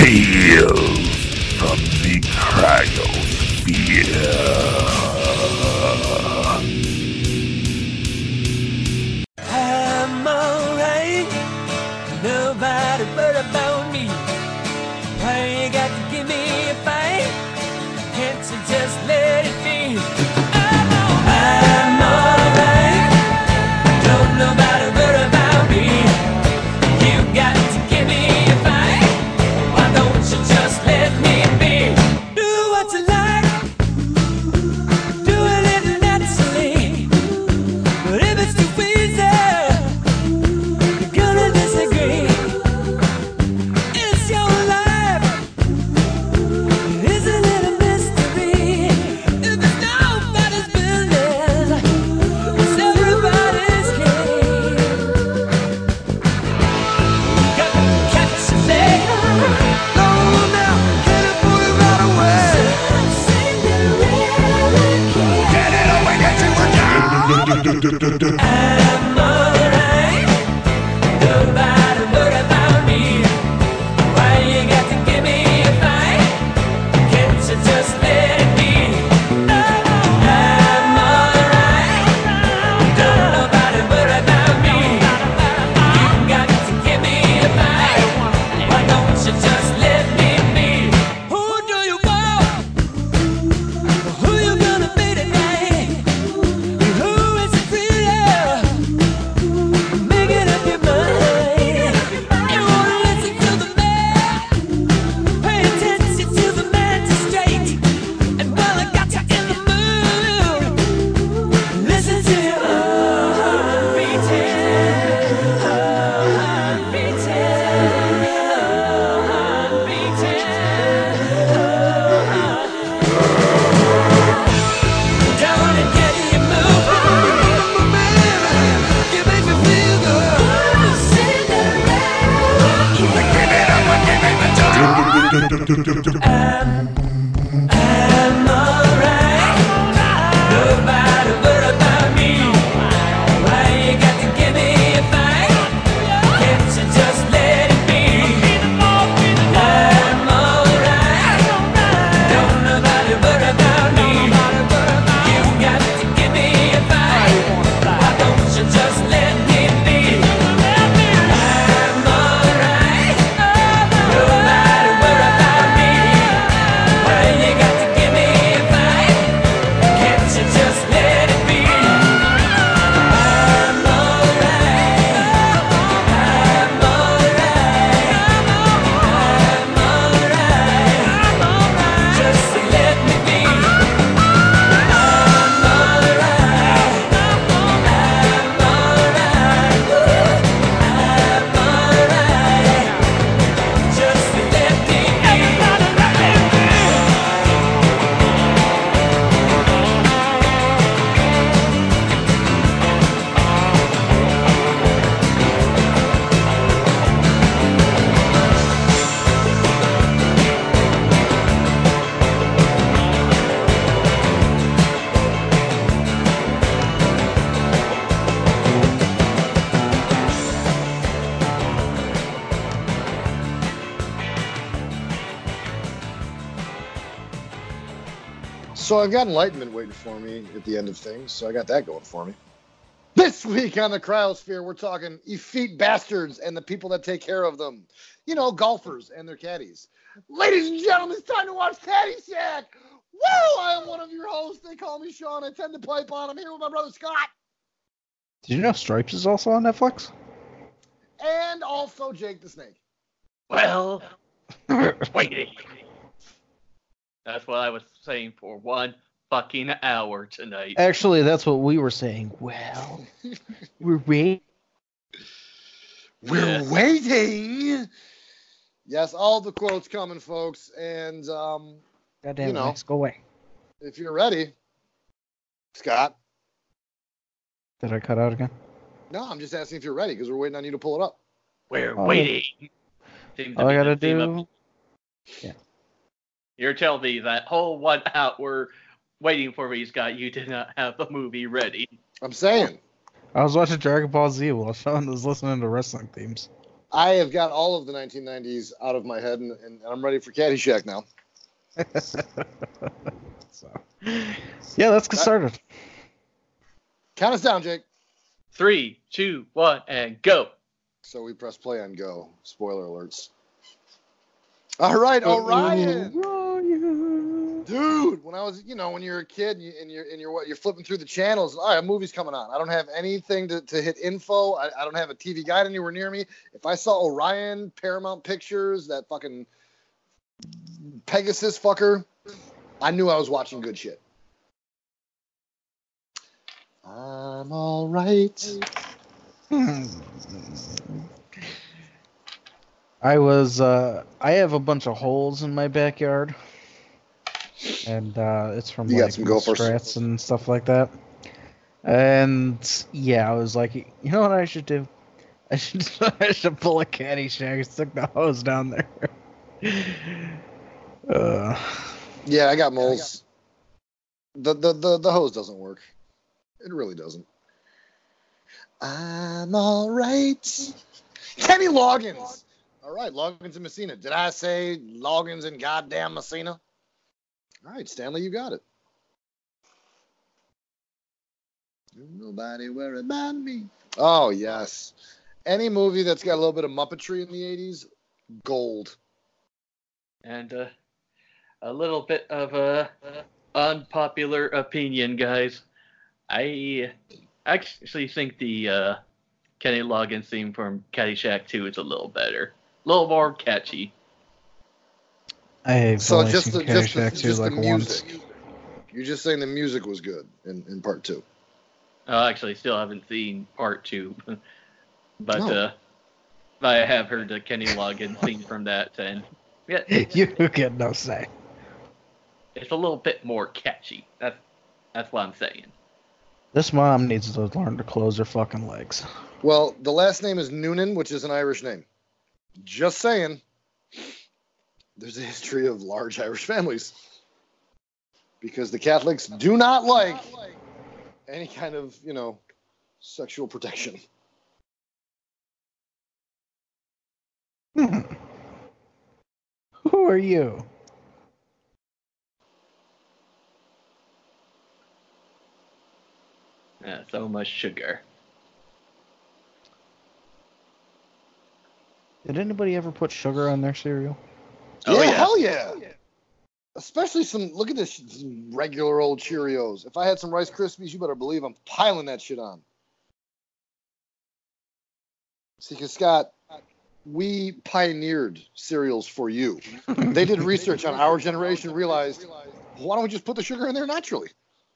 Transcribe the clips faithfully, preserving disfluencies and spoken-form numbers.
Hail from the cryosphere. I'm alright, nobody but about me. Why you got to give me a fight? Can't you just let it be? I'm alright, I'm alright, don't nobody but about me. You got to give me a fight, why don't you just let me be? Do what you like, do it naturally. But if it's too easy, you're gonna disagree. It's your life, isn't it a mystery? If it's nobody's business, it's everybody's game. Got to catch a thing. No, now, can I put it right away? Get it away, get you a job. I'm alright, nobody worry about me. Why you got to give me a fight? Can't you just let it be? I'm alright, don't nobody worry about me. You got to give me a fight, why don't you just let me be? Who do you want? Who you gonna be tonight? Who is it really? Making up your mind. You wanna listen to the man? Pay attention to the magistrate. And while I got you in the mood, listen to your heart beating, heart beating, heart beating, down and get you moving. You make me feel good. I'm alright, nobody worry about me. Why you got to give me a fight? Can't you just let it be? I'm alright, don't nobody worry about me. You got to give me a fight, why don't you just let me be? I'm alright, nobody worry about me. Why you got to give me a fight? Can't you just let it be? I'm alright, I'm alright, I'm alright, just let me be. I'm alright, I'm alright, I'm alright, just let me be. So I've got enlightenment waiting for me at the end of things, so I got that going for me. This week on the Cryosphere, we're talking effete bastards and the people that take care of them. You know, golfers and their caddies. Ladies and gentlemen, it's time to watch Caddyshack. Woo! I am one of your hosts. They call me Sean. I tend to pipe on. I'm here with my brother Scott. Did you know Stripes is also on Netflix? And also Jake the Snake. Well, waiting. That's what I was saying for one fucking hour tonight. Actually, that's what we were saying. Well, we're waiting. We're Yes. waiting. Yes, all the quotes coming, folks. And um, Goddamn You it, know. Max, go away. if you're ready, Scott. Did I cut out again? No, I'm just asking if you're ready because we're waiting on you to pull it up. We're Oh. waiting. Seems to All I be gotta the theme do... of- You're telling me that whole one hour waiting for me, Scott, you did not have the movie ready. I'm saying. I was watching Dragon Ball Z while Sean was listening to wrestling themes. I have got all of the nineteen nineties out of my head, and, and I'm ready for Caddyshack now. So, yeah, let's get started. Count us down, Jake. Three, two, one, and go. So we press play on go. Spoiler alerts. All right, Orion. Orion. Dude, when I was, you know, when you're a kid and, you, and you're and you're what you're flipping through the channels, all right, a movie's coming on. I don't have anything to, to hit info. I, I don't have a T V guide anywhere near me. If I saw Orion, Paramount Pictures, that fucking Pegasus fucker, I knew I was watching good shit. I'm all right. I was, uh, I have a bunch of holes in my backyard. And uh, it's from You got like some gophers? strats and stuff like that. And yeah, I was like, you know what I should do? I should I should pull a Caddyshack and stick the hose down there. uh, Yeah, I got moles. The, the the the hose doesn't work. It really doesn't. I'm all right. Kenny Loggins. All right, Loggins and Messina. Did I say Loggins and goddamn Messina? All right, Stanley, you got it. Nobody worry about me. Oh, yes. Any movie that's got a little bit of Muppetry in the eighties, gold. And uh, a little bit of a unpopular opinion, guys. I actually think the uh, Kenny Loggins theme from Caddyshack two is a little better, a little more catchy. I've So only just seen the, just the, Caddyshack two just like the once. music. You're just saying the music was good in, in part two. I actually still haven't seen part two, but No. uh, I have heard the Kenny Loggins theme from that, and yeah, You get no say. it's a little bit more catchy. That's that's what I'm saying. This mom needs to learn to close her fucking legs. Well, the last name is Noonan, which is an Irish name. Just saying. There's a history of large Irish families. Because the Catholics do not like any kind of, you know, sexual protection. Hmm. Who are you? Yeah, so much sugar. Did anybody ever put sugar on their cereal? Oh, yeah, yeah. hell yeah. Especially some, look at this, some regular old Cheerios. If I had some Rice Krispies, you better believe I'm piling that shit on. See, because Scott, we pioneered cereals for you. They did research on our generation, realized, why don't we just put the sugar in there naturally?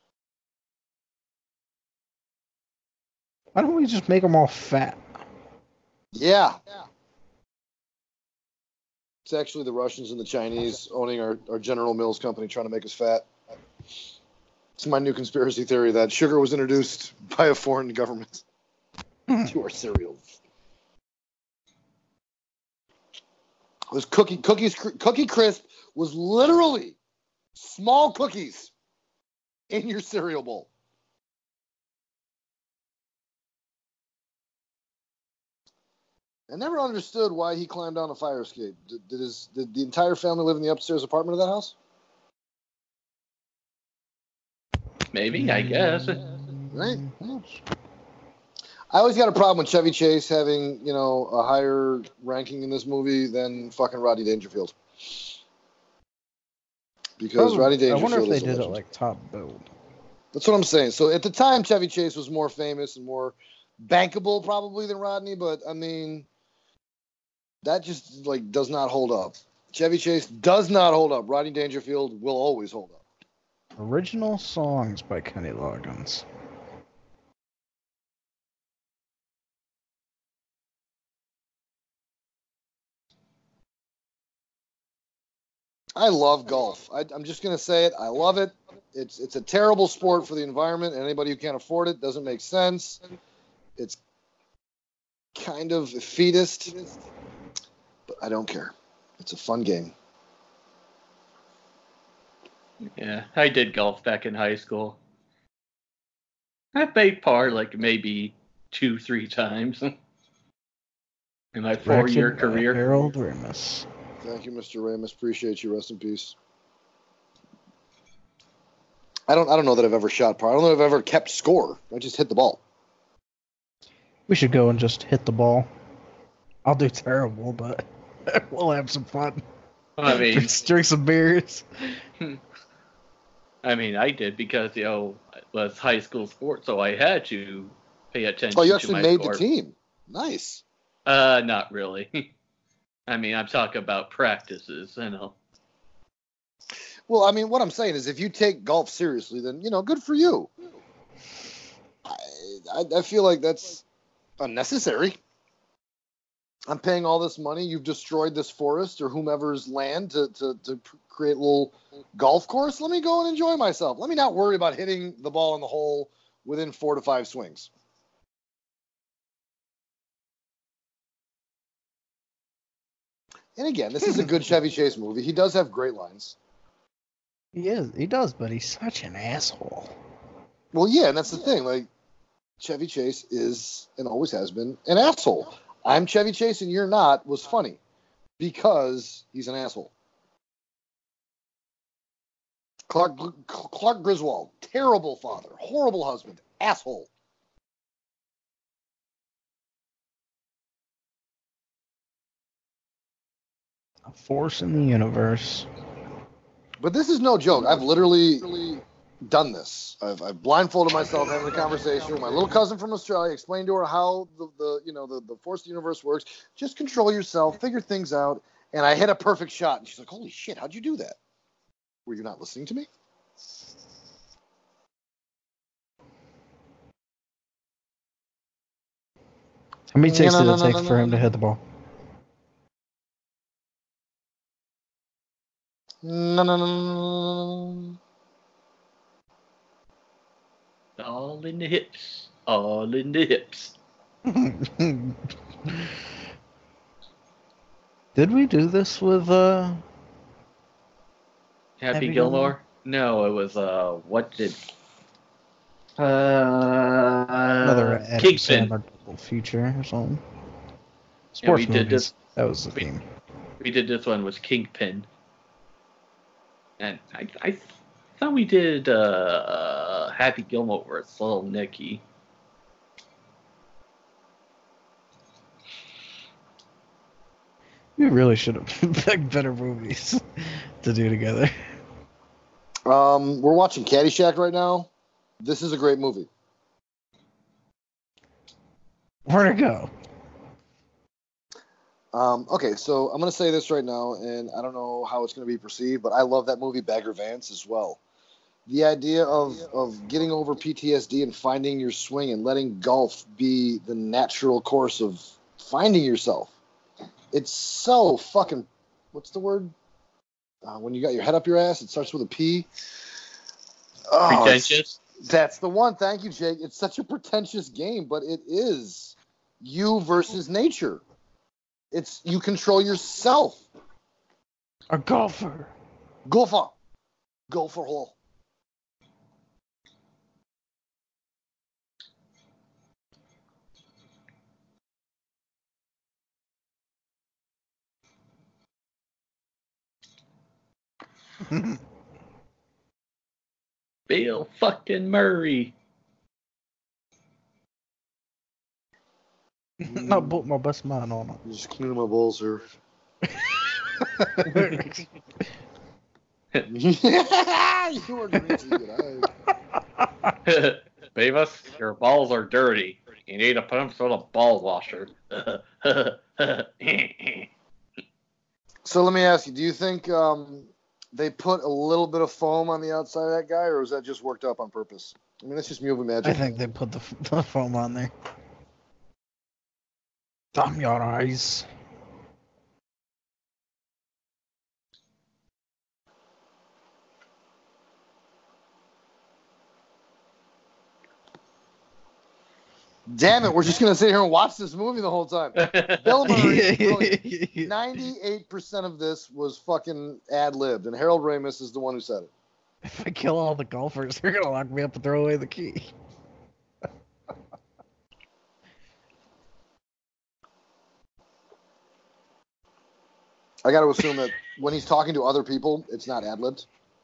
Why don't we just make them all fat? Yeah. It's actually the Russians and the Chinese owning our, our General Mills company trying to make us fat. It's my new conspiracy theory that sugar was introduced by a foreign government to our cereals. It was cookie cookies cookie crisp was literally small cookies in your cereal bowl. I never understood why he climbed down a fire escape. Did, did his did the entire family live in the upstairs apartment of that house? Maybe, I guess. Right. I always got a problem with Chevy Chase having, you know, a higher ranking in this movie than fucking Rodney Dangerfield. Because Probably- Rodney I Dangerfield wonder if they is a did it legend. like top build. That's what I'm saying. So at the time, Chevy Chase was more famous and more bankable probably than Rodney, but I mean, that just like does not hold up. Chevy Chase does not hold up. Rodney Dangerfield will always hold up. Original songs by Kenny Loggins. I love golf. I, I'm just gonna say it. I love it. It's it's a terrible sport for the environment, and anybody who can't afford it doesn't make sense. It's kind of elitist, but I don't care. It's a fun game. Yeah, I did golf back in high school. I made par like maybe two, three times. in my four-year Directed by career. Harold Ramis. Thank you, Mister Ramis. Appreciate you. Rest in peace. I don't. I don't know that I've ever shot par. I don't know if I've ever kept score. I just hit the ball. We should go and just hit the ball. I'll do terrible, but we'll have some fun. I mean, Drink, drink some beers. I mean, I did because you know it was high school sports, so I had to pay attention. Oh, you to actually my made score. the team. Nice. Uh, not really. I mean, I'm talking about practices, you know. Well, I mean, what I'm saying is, if you take golf seriously, then you know, good for you. I, I, I feel like that's unnecessary. I'm paying all this money. You've destroyed this forest or whomever's land to, to, to create a little golf course. Let me go and enjoy myself. Let me not worry about hitting the ball in the hole within four to five swings. And again, this is a good Chevy Chase movie. He does have great lines. He is. He does, but he's such an asshole. Well, yeah, and that's the thing. Like, Chevy Chase is and always has been an asshole. I'm Chevy Chase and you're not was funny because he's an asshole. Clark Clark Griswold, terrible father, horrible husband, asshole. A force in the universe. But this is no joke. I've literally done this. I've, I've blindfolded myself having a conversation with my little cousin from Australia, explained to her how the, the you know the, the force of the universe works. Just control yourself, figure things out, and I hit a perfect shot. And she's like, "Holy shit, how'd you do that? Were you not listening to me?" How many takes No, no, did it no, take no, for no, him to no. hit the ball? No, no, no, no, no. All in the hips. All in the hips. Did we do this with uh Happy, Happy Gilmore? Gilmore? No, it was, uh, what did... Uh, another Adam Kingpin. Sandler double feature or something? Yeah, Sports we did movies. this. That was the we- theme. We did this one was Kingpin. And I, I thought we did uh, Happy Gilmore with Little Nicky. We really should have picked better movies to do together. Um, we're watching Caddyshack right now. This is a great movie. Where to go? Um, okay, so I'm going to say this right now, and I don't know how it's going to be perceived, but I love that movie Bagger Vance as well. The idea of, of getting over P T S D and finding your swing and letting golf be the natural course of finding yourself. It's so fucking, what's the word? Uh, when you got your head up your ass, it starts with a P. Oh, it's- Pretentious. That's the one. Thank you, Jake. It's such a pretentious game, but it is you versus nature. It's you control yourself. A golfer. Go for, go for hole. Bill fucking Murray. I put my best man on it. You just cleaning my balls, sir. You are crazy. Good. Beavis, your balls are dirty. You need to put them through the ball washer. So let me ask you: do you think um, they put a little bit of foam on the outside of that guy, or was that just worked up on purpose? I mean, that's just movie magic. I think they put the, the foam on there. Damn your eyes. Damn it, we're just gonna sit here and watch this movie the whole time. Bill Murray, brilliant. ninety-eight percent of this was fucking ad-libbed, and Harold Ramis is the one who said it. If I kill all the golfers, they're gonna lock me up and throw away the key. I got to assume that when he's talking to other people, it's not ad-libbed.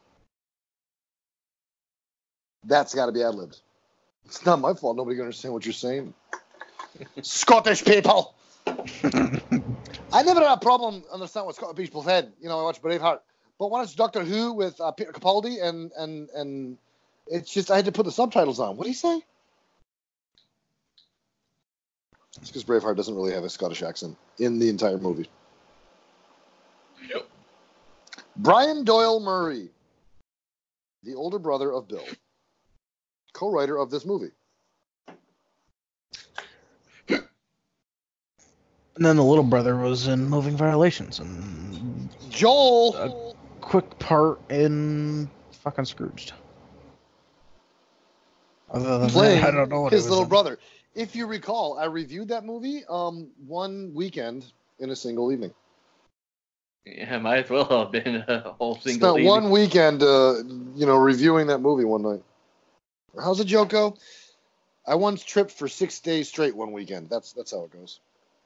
That's got to be ad-libbed. It's not my fault. Nobody can understand what you're saying. Scottish people! I never had a problem understanding what Scottish people said. You know, I watched Braveheart. But when it's Doctor Who with uh, Peter Capaldi, and, and, and it's just, I had to put the subtitles on. What did he say? It's because Braveheart doesn't really have a Scottish accent in the entire movie. Yep. Brian Doyle Murray, the older brother of Bill, co-writer of this movie. And then the little brother was in Moving Violations and Joel. a quick part in fucking Scrooged. Other than Playing that, I don't know what his it was little in. brother. If you recall, I reviewed that movie um, one weekend in a single evening. Yeah, might as well have been a whole single Spent evening. one weekend, uh, you know, reviewing that movie one night. How's the joke go? I once tripped for six days straight one weekend. That's that's how it goes.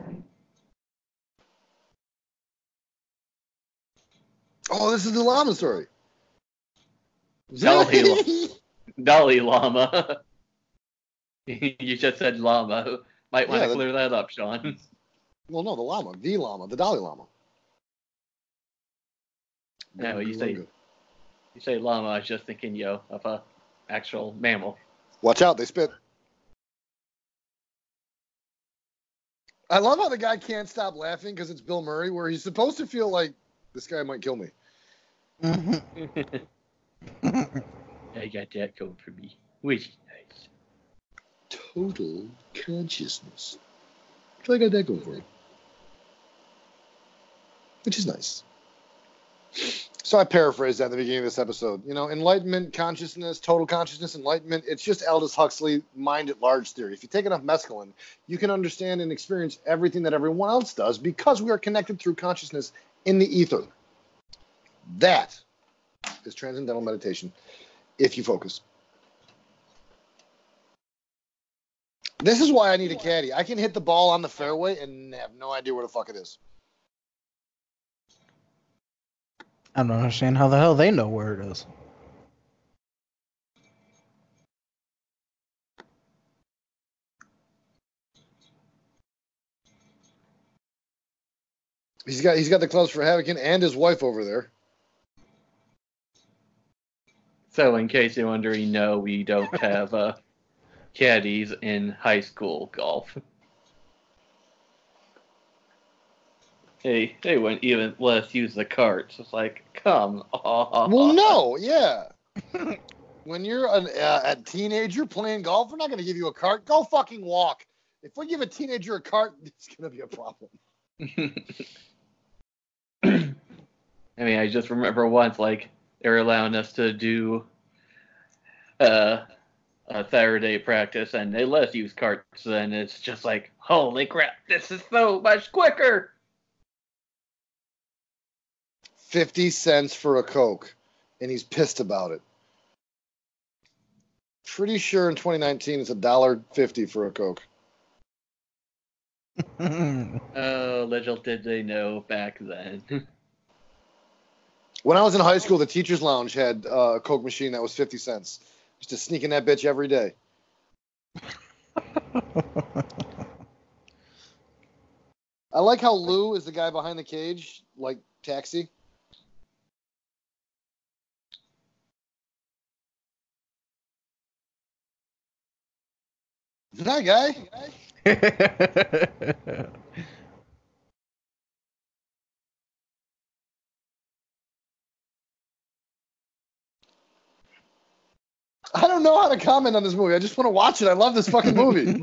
Oh, this is the llama story. Dolly, Dalai Lama. You just said llama. Might want Yeah, to that- clear that up, Sean. Well, no, the llama, the llama, the Dalai Lama. No, you say you say llama. I was just thinking, yo, of a actual mammal. Watch out, they spit. I love how the guy can't stop laughing because it's Bill Murray, where he's supposed to feel like this guy might kill me. I got that going for me. Which is nice. Total consciousness. So I got that going for him. Which is nice. So I paraphrased that at the beginning of this episode. You know, enlightenment, consciousness, total consciousness, enlightenment. It's just Aldous Huxley mind at large theory. If you take enough mescaline, you can understand and experience everything that everyone else does because we are connected through consciousness in the ether. That is transcendental meditation if you focus. This is why I need a caddy. I can hit the ball on the fairway and have no idea where the fuck it is. I don't understand how the hell they know where it is. He's got he's got the clubs for Havocan and his wife over there. So, in case you're wondering, no, we don't have uh, caddies in high school golf. Hey, they wouldn't even let us use the carts. It's like, come on. Well, no, yeah. When you're an, uh, a teenager playing golf, we're not going to give you a cart. Go fucking walk. If we give a teenager a cart, it's going to be a problem. I mean, I just remember once, like, they were allowing us to do uh, a Saturday practice, and they let us use carts, and it's just like, holy crap, this is so much quicker! fifty cents for a Coke, and he's pissed about it. Pretty sure in twenty nineteen it's one dollar fifty for a Coke. Oh, little did they know back then. When I was in high school, the teacher's lounge had uh, a Coke machine that was fifty cents. Used to sneak in that bitch every day. I like how Lou is the guy behind the cage, like Taxi. That guy. I don't know how to comment on this movie. I just want to watch it. I love this fucking movie.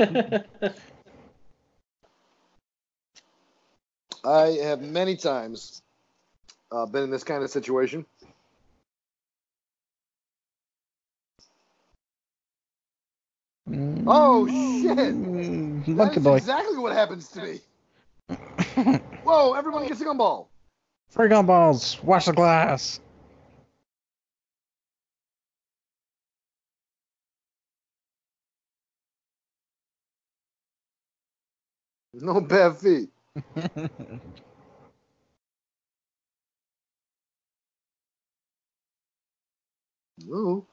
I have many times uh, been in this kind of situation. Oh, shit. Monkey That's boy. exactly what happens to me. Whoa, everyone gets a gumball. Free gumballs. Watch the glass. No bad feet. Ooh.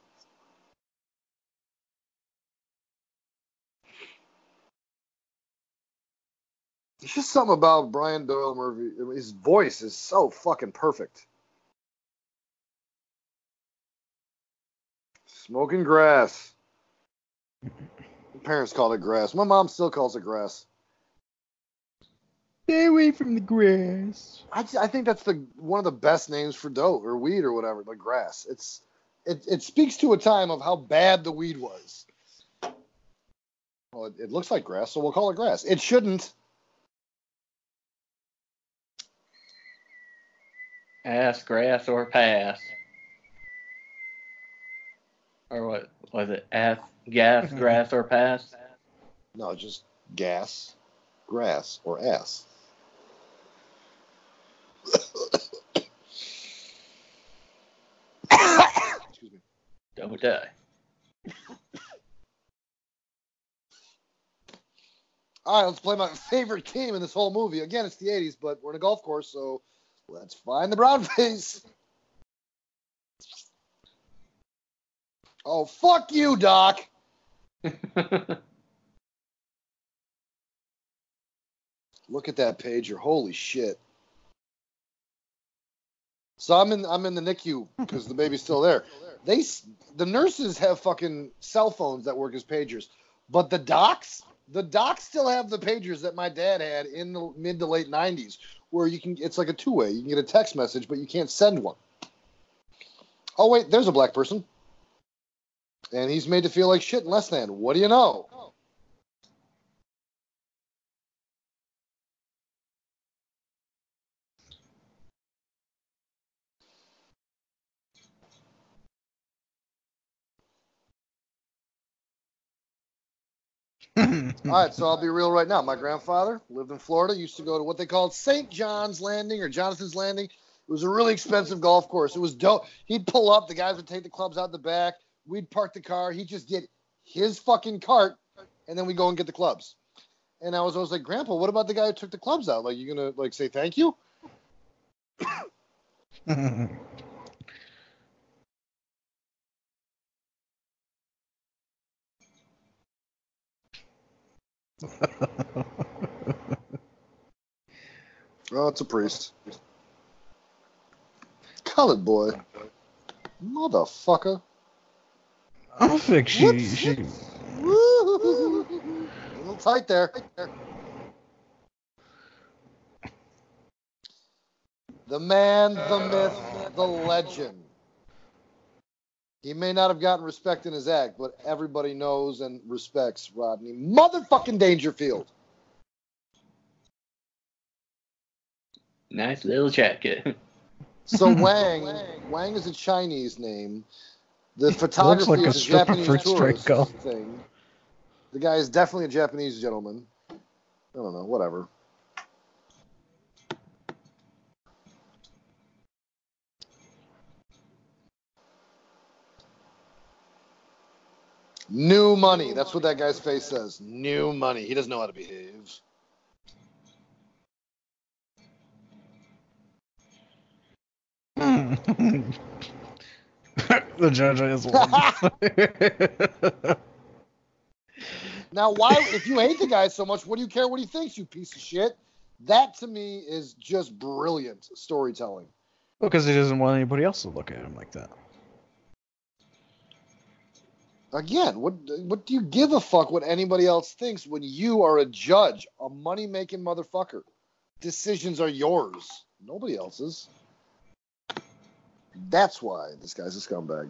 There's just something about Brian Doyle Murphy. His voice is so fucking perfect. Smoking grass. My parents called it grass. My mom still calls it grass. Stay away from the grass. I, I think that's the one of the best names for dope or weed or whatever, like grass. It's it it speaks to a time of how bad the weed was. Well, it, it looks like grass, so we'll call it grass. It shouldn't. Ass, grass, or pass. Or what was it? Ass, gas, grass, or pass? No, just gas, grass, or ass. Excuse me. Don't die. All right, let's play my favorite game in this whole movie. Again, it's the eighties, but we're in a golf course, so let's find the brown face. Oh, fuck you, Doc. Look at that pager. Holy shit. So I'm in I'm in the N I C U because the baby's still there. They the nurses have fucking cell phones that work as pagers, but the docs the docs still have the pagers that my dad had in the mid to late nineties, where you can it's like a two way. You can get a text message, but you can't send one. Oh wait, there's a black person, and he's made to feel like shit in less than. What do you know? All right, so I'll be real right now. My grandfather lived in Florida, used to go to what they called Saint John's Landing or Jonathan's Landing. It was a really expensive golf course. It was dope. He'd pull up, the guys would take the clubs out the back, we'd park the car, he'd just get his fucking cart, and then we'd go and get the clubs. And I was always like, Grandpa, what about the guy who took the clubs out? Like, you gonna like say thank you? Oh, it's a priest. Colored boy. Motherfucker. I think she, Whoops. she Woo-hoo-hoo. A little tight there. The man, the myth, the legend. He may not have gotten respect in his act, but everybody knows and respects Rodney motherfucking Dangerfield. Nice little jacket. So Wang, Wang is a Chinese name. The looks photography like a is a stripper Japanese for straight tourist golf. thing. The guy is definitely a Japanese gentleman. I don't know, whatever. New money. That's what that guy's face says. New money. He doesn't know how to behave. The judge is one. Now, why, if you hate the guy so much, what do you care what he thinks, you piece of shit? That, to me, is just brilliant storytelling. Because he doesn't want anybody else to look at him like that. Again, what what do you give a fuck what anybody else thinks when you are a judge, a money-making motherfucker? Decisions are yours, nobody else's. That's why this guy's a scumbag.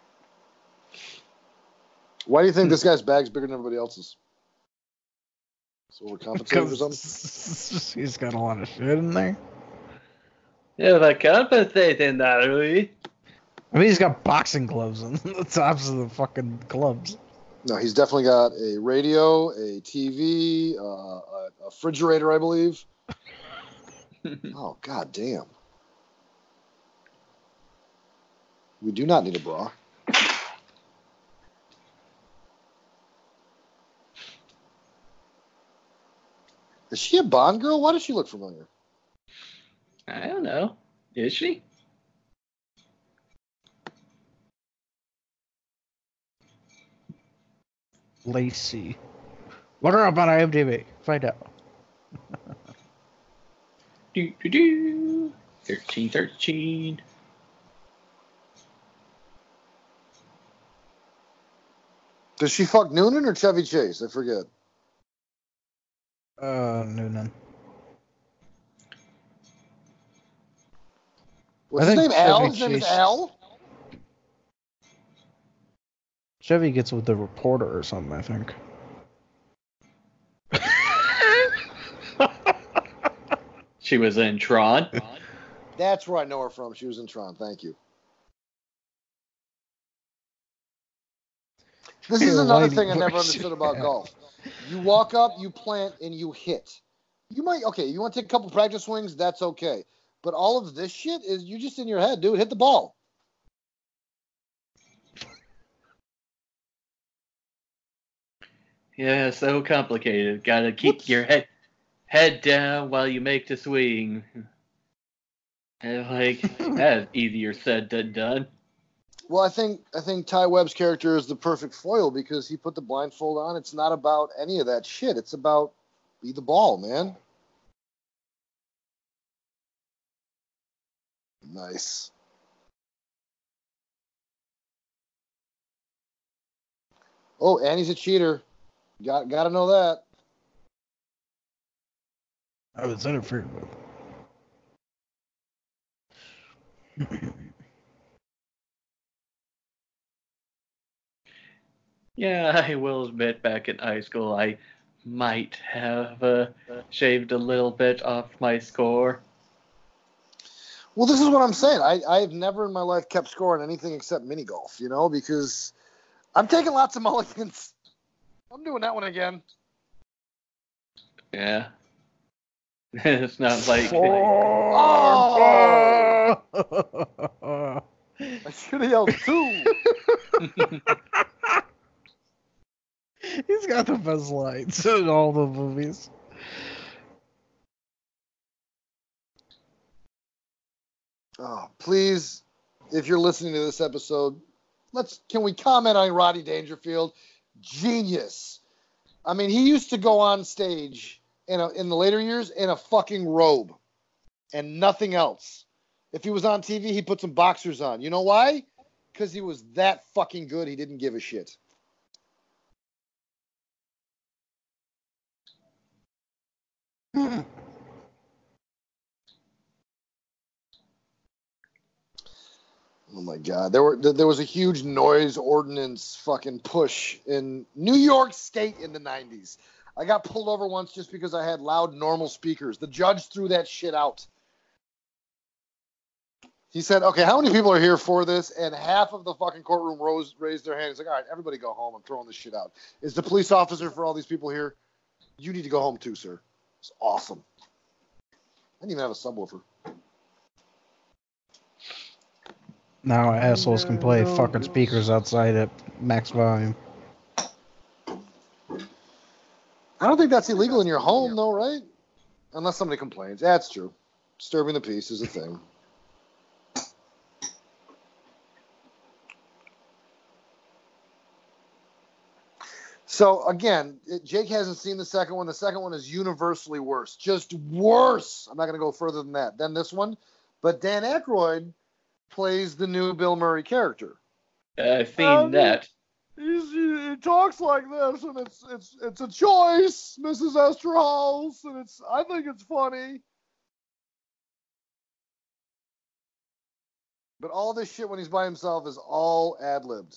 Why do you think this guy's bag's bigger than everybody else's? So we're compensating for something? Because he's got a lot of shit in there. Yeah, but compensating that, really. I mean, he's got boxing gloves on the tops of the fucking gloves. No, he's definitely got a radio, a T V, uh, a, a refrigerator, I believe. Oh, god damn. We do not need a bra. Is she a Bond girl? Why does she look familiar? I don't know. Is she? Lacey. Look her up on IMDb. Find out. Do do do. Thirteen, thirteen. Does she fuck Noonan or Chevy Chase? I forget. Uh, Noonan. What's I his think name? Al? Chevy His name is Chase- Al? Chevy gets with the reporter or something, I think. She was in Tron. That's where I know her from. She was in Tron. Thank you. This is Her another lady thing I never voice. understood about golf. You walk up, you plant, and you hit. You might, okay, you want to take a couple practice swings, that's okay. But all of this shit is, you're just in your head, dude. Hit the ball. Yeah, so complicated. Gotta keep Whoops. your head head down while you make the swing. And like, that's easier said than done. Well, I think I think Ty Webb's character is the perfect foil because he put the blindfold on. It's not about any of that shit. It's about be the ball, man. Nice. Oh, and he's a cheater. Got got to know that. I was interfered with. Yeah, I will admit back in high school I might have uh, shaved a little bit off my score. Well, this is what I'm saying. I I've never in my life kept score on anything except mini golf, you know, because I'm taking lots of mulligans. I'm doing that one again. Yeah. It's not like Oh! I should have yelled two. He's got the best lines in all the movies. Oh, please, if you're listening to this episode, let's can we comment on Rodney Dangerfield? Genius. I mean, he used to go on stage in a, in the later years in a fucking robe and nothing else. If he was on T V, he put some boxers on. You know why? Because he was that fucking good. He didn't give a shit. Oh my God! There were there was a huge noise ordinance fucking push in New York State in the nineties. I got pulled over once just because I had loud normal speakers. The judge threw that shit out. He said, "Okay, how many people are here for this?" And half of the fucking courtroom rose raised their hand. He's like, "All right, everybody go home. I'm throwing this shit out." Is the police officer for all these people here? You need to go home too, sir. It's awesome. I didn't even have a subwoofer. Now assholes can play fucking speakers outside at max volume. I don't think that's illegal in your home, though, right? Unless somebody complains. That's true. Disturbing the peace is a thing. So, again, it, Jake hasn't seen the second one. The second one is universally worse. Just worse. I'm not going to go further than that. Than this one. But Dan Aykroyd plays the new Bill Murray character. I've seen Um, that. He's, he, he talks like this, and it's it's it's a choice, Missus Esterhaus, and it's I think it's funny. But all this shit when he's by himself is all ad-libbed.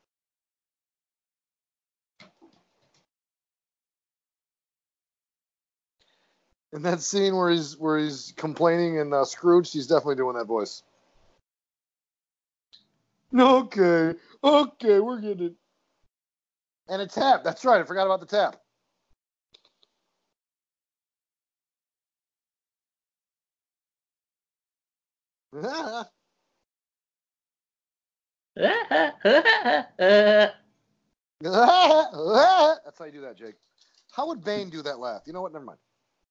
In that scene where he's where he's complaining and uh, Scrooge, he's definitely doing that voice. Okay, okay, we're getting it. And a tap. That's right. I forgot about the tap. That's how you do that, Jake. How would Bane do that laugh? You know what? Never mind.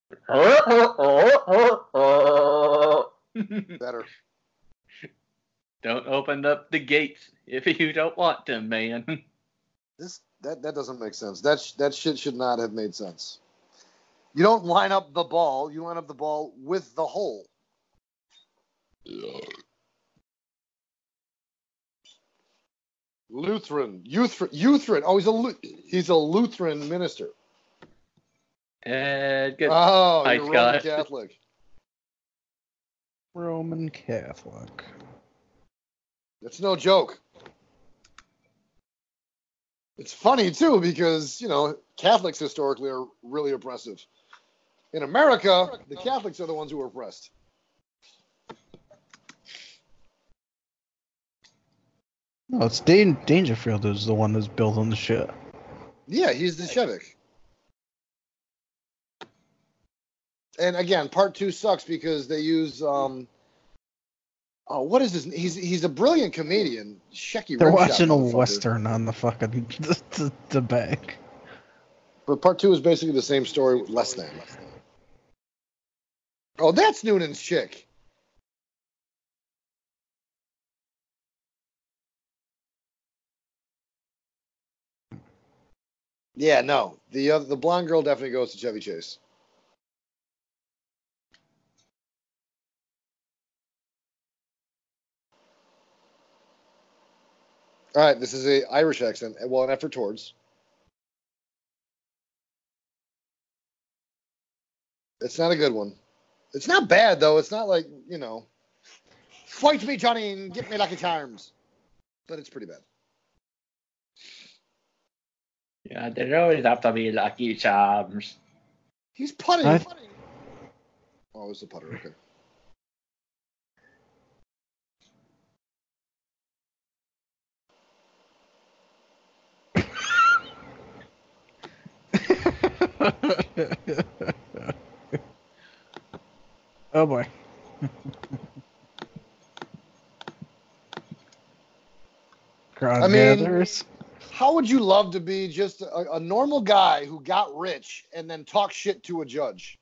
Better. Don't open up the gates if you don't want to, man. This That that doesn't make sense. That sh- that shit should not have made sense. You don't line up the ball. You line up the ball with the hole. Lutheran, Lutheran, Lutheran. Oh, he's a Lu- he's a Lutheran minister. And good. Oh, Hi, you're Roman Scott. Catholic. Roman Catholic. That's no joke. It's funny too because you know Catholics historically are really oppressive. In America, the Catholics are the ones who are oppressed. No, it's Dan- Dangerfield is the one that's building the shit. Yeah, he's the Shevik. And again, part two sucks because they use um. Oh, what is this? He's he's a brilliant comedian. Shecky. They're Rimshot, watching a motherfucker. western on the fucking the, the, the back. But part two is basically the same story, less than. Oh, that's Noonan's chick. Yeah, no. The uh, the blonde girl definitely goes to Chevy Chase. All right, this is a Irish accent. Well, an effort towards. It's not a good one. It's not bad though. It's not like you know, fight me, Johnny, and get me Lucky Charms. But it's pretty bad. Yeah, there always have to be Lucky Charms. He's putting. I- Oh, it's a putter. Okay. Oh boy. Crowd I mean- gatherers. How would you love to be just a, a normal guy who got rich and then talk shit to a judge?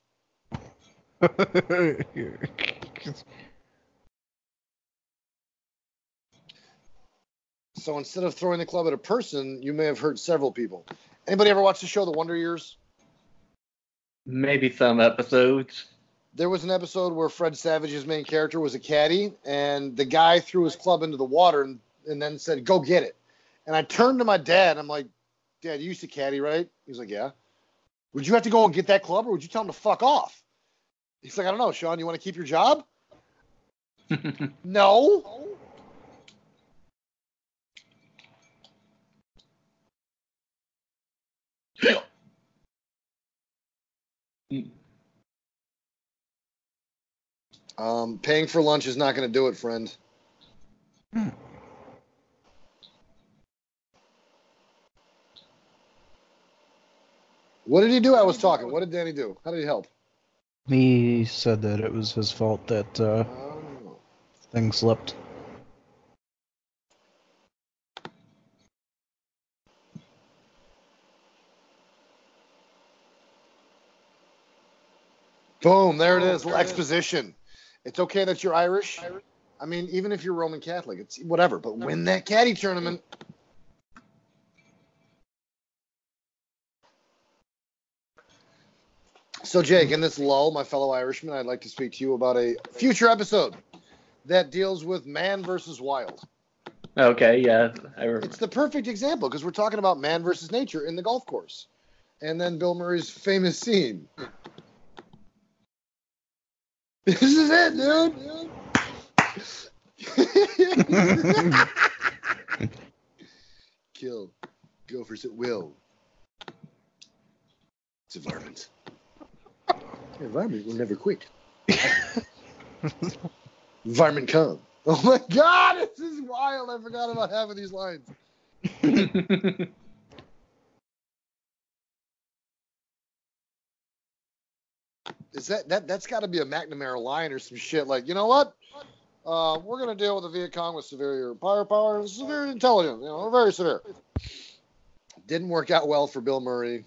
So instead of throwing the club at a person, you may have hurt several people. Anybody ever watch the show The Wonder Years? Maybe some episodes. There was an episode where Fred Savage's main character was a caddy, and the guy threw his club into the water and, and then said, "Go get it." And I turned to my dad, and I'm like, "Dad, you used to caddy, right?" He's like, "Yeah." "Would you have to go and get that club, or would you tell him to fuck off?" He's like, "I don't know, Sean. You want to keep your job?" No. Um, paying for lunch is not going to do it, friend. Hmm. What did he do? I was talking. What did Danny do? How did he help? He said that it was his fault that uh, Oh. thing slipped. Boom, there it is. Exposition. It's okay that you're Irish. I mean, even if you're Roman Catholic, it's whatever. But win that caddy tournament. So, Jake, in this lull, my fellow Irishman, I'd like to speak to you about a future episode that deals with man versus wild. Okay, yeah. I remember. It's the perfect example because we're talking about man versus nature in the golf course. And then Bill Murray's famous scene. This is it, dude. Kill gophers at will. It's environment. Environment will never quit. Environment come. Oh my God, this is wild. I forgot about half of these lines. Is that that that's got to be a McNamara line or some shit like, you know what? Uh, we're gonna deal with the Viet Cong with severe firepower and severe intelligence. You know, very severe. Didn't work out well for Bill Murray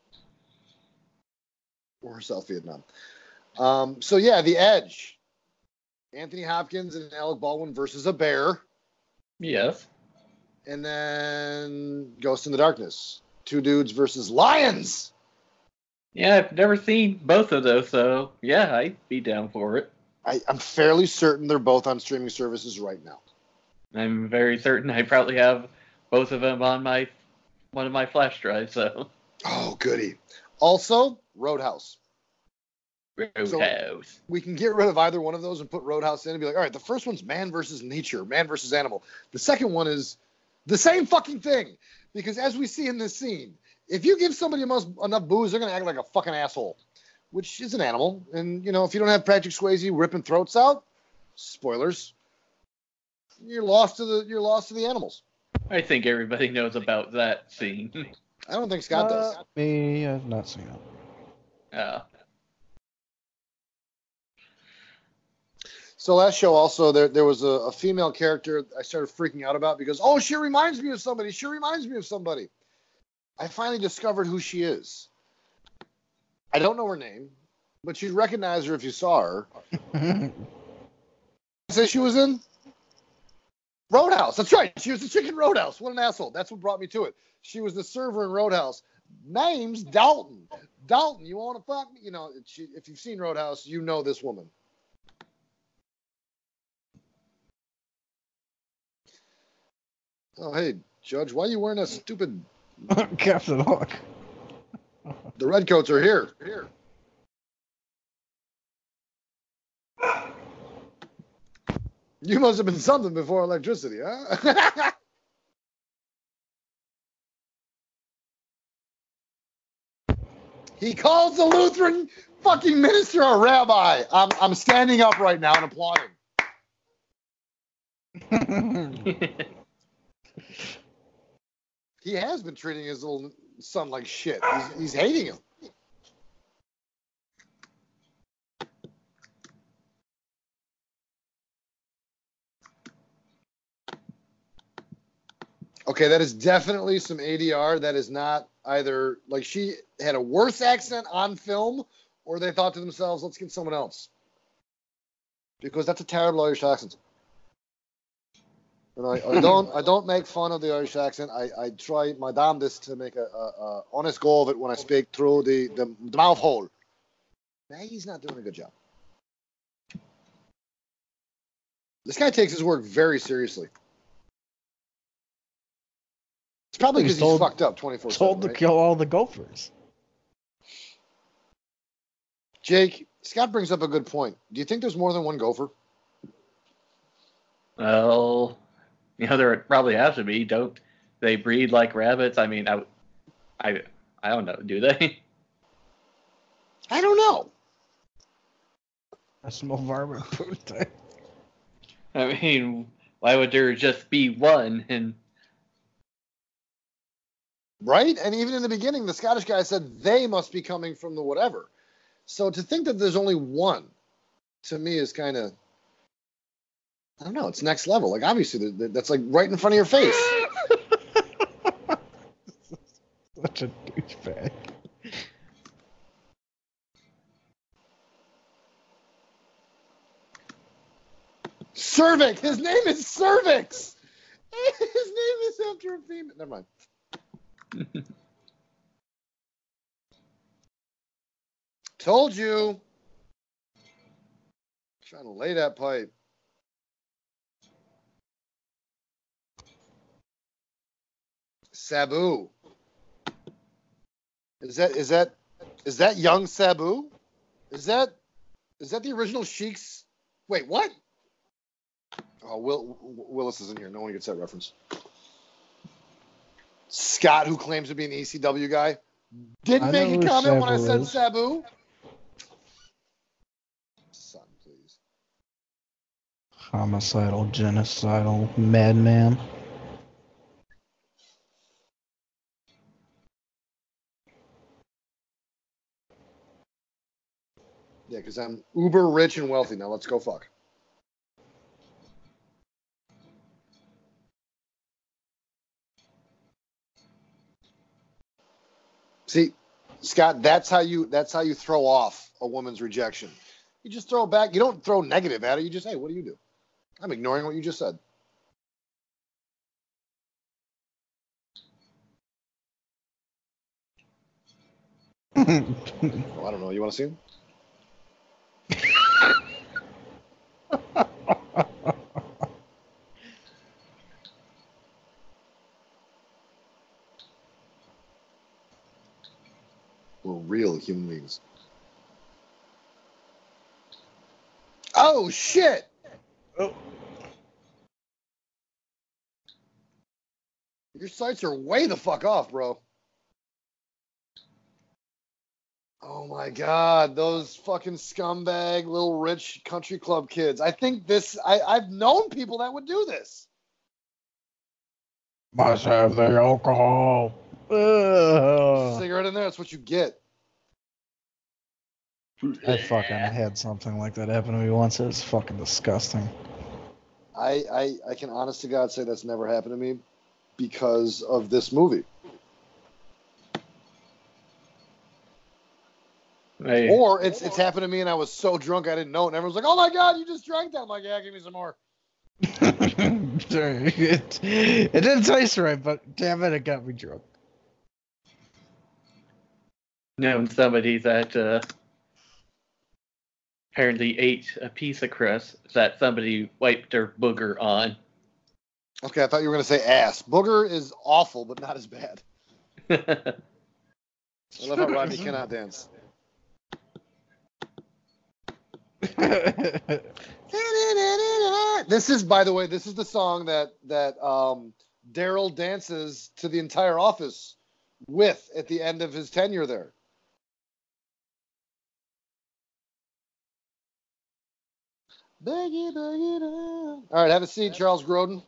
or South Vietnam. Um, so yeah, The Edge. Anthony Hopkins and Alec Baldwin versus a bear. Yes. And then Ghost in the Darkness. Two dudes versus lions. Yeah, I've never seen both of those, so yeah, I'd be down for it. I, I'm fairly certain they're both on streaming services right now. I'm very certain I probably have both of them on my one of my flash drives, so. Oh, goody. Also, Roadhouse. Roadhouse. So we can get rid of either one of those and put Roadhouse in and be like, all right, the first one's man versus nature, man versus animal. The second one is the same fucking thing. Because as we see in this scene, if you give somebody enough, enough booze, they're going to act like a fucking asshole, which is an animal. And, you know, if you don't have Patrick Swayze ripping throats out, spoilers, you're lost to the you're lost to the animals. I think everybody knows about that scene. I don't think Scott does. Uh, me, I've not seen it. Uh, So last show also, there there was a, a female character I started freaking out about because, oh, she reminds me of somebody. She reminds me of somebody. I finally discovered who she is. I don't know her name, but you'd recognize her if you saw her. Say she was in Roadhouse. That's right. She was the chicken Roadhouse. What an asshole. That's what brought me to it. She was the server in Roadhouse. Name's Dalton. Dalton, you want to fuck me? You know, she, if you've seen Roadhouse, you know this woman. Oh, hey, Judge, why are you wearing that stupid... Captain Hook. The Redcoats are here. Here. You must have been something before electricity, huh? He calls the Lutheran fucking minister a rabbi. I'm, I'm standing up right now and applauding. He has been treating his little son like shit. He's, he's hating him. Okay, that is definitely some A D R. That is not either, like, she had a worse accent on film, or they thought to themselves, let's get someone else. Because that's a terrible Irish accent. And I, I don't I don't make fun of the Irish accent. I, I try my damnedest to make a, a, a honest go of it when I speak through the, the, the mouth hole. Maggie's not doing a good job. This guy takes his work very seriously. It's probably because he's, he's fucked up twenty-four seven. Told to right? kill all the gophers. Jake, Scott brings up a good point. Do you think there's more than one gopher? well, you know, there probably has to be. Don't they breed like rabbits? I mean, I, I, I don't know. Do they? I don't know. I smell varmint food type. I mean, why would there just be one? And Right? And even in the beginning, the Scottish guy said they must be coming from the whatever. So to think that there's only one, to me, is kind of, I don't know, it's next level. Like, obviously, that's like right in front of your face. Such a douchebag. Cervix! His name is Cervix! His name is after a female. Never mind. Told you. Trying to lay that pipe. Sabu. Is that is that is that young Sabu? Is that is that the original Sheik's? Wait, what? Oh, Will Willis isn't here. No one gets that reference. Scott, who claims to be an E C W guy, didn't I make know a who comment when I Sabu said is. Sabu. Son, please. Homicidal, genocidal, madman. Yeah, because I'm uber rich and wealthy. Now let's go fuck. See, Scott, that's how you that's how you throw off a woman's rejection. You just throw it back. You don't throw negative at her. You just, hey, what do you do? I'm ignoring what you just said. Oh, I don't know. You want to see him? We're real human beings. Oh, shit! Oh. Your sights are way the fuck off, bro. Oh my god, those fucking scumbag little rich country club kids. I think this, I, I've known people that would do this. Must have the alcohol. Ugh. Cigarette in there, that's what you get. I fucking had something like that happen to me once. It was fucking disgusting. I, I, I can honest to God say that's never happened to me because of this movie. Hey. Or it's it's happened to me and I was so drunk I didn't know it. And everyone's like, oh my God, you just drank that. I'm like, yeah, give me some more. it, it didn't taste right, but damn it, it got me drunk. Known somebody that uh, apparently ate a piece of crust that somebody wiped their booger on. Okay, I thought you were going to say ass. Booger is awful, but not as bad. I love how Rodney cannot dance. This is, by the way, this is the song that that um, Daryl dances to the entire office with at the end of his tenure there. Boogie, boogie, down. All right, have a seat, Charles Grodin.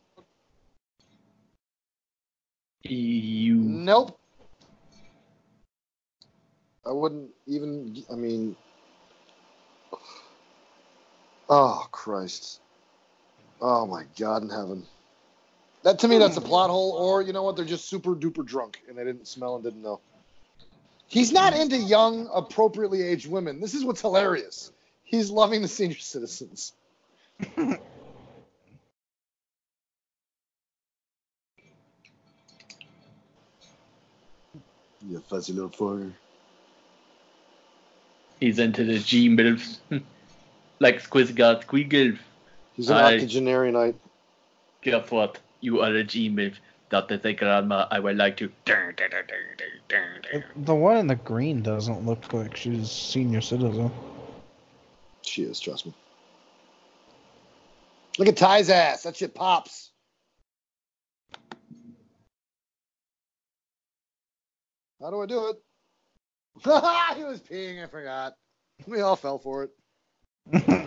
You. Nope. I wouldn't even, I mean, oh, Christ. Oh, my God in heaven. That, to me, that's a plot hole, or, you know what, they're just super duper drunk, and they didn't smell and didn't know. He's not into young, appropriately aged women. This is what's hilarious. He's loving the senior citizens. You fuzzy little fucker. He's into the G-MILFs. Like Squiz got Squeagilf. He's an I- octogenarianite. Guess what? You are a G-MILF. That is a grandma I would like to. Dun, dun, dun, dun, dun, dun. The one in the green doesn't look like she's a senior citizen. She is, trust me. Look at Ty's ass. That shit pops. How do I do it? He was peeing. I forgot. We all fell for it.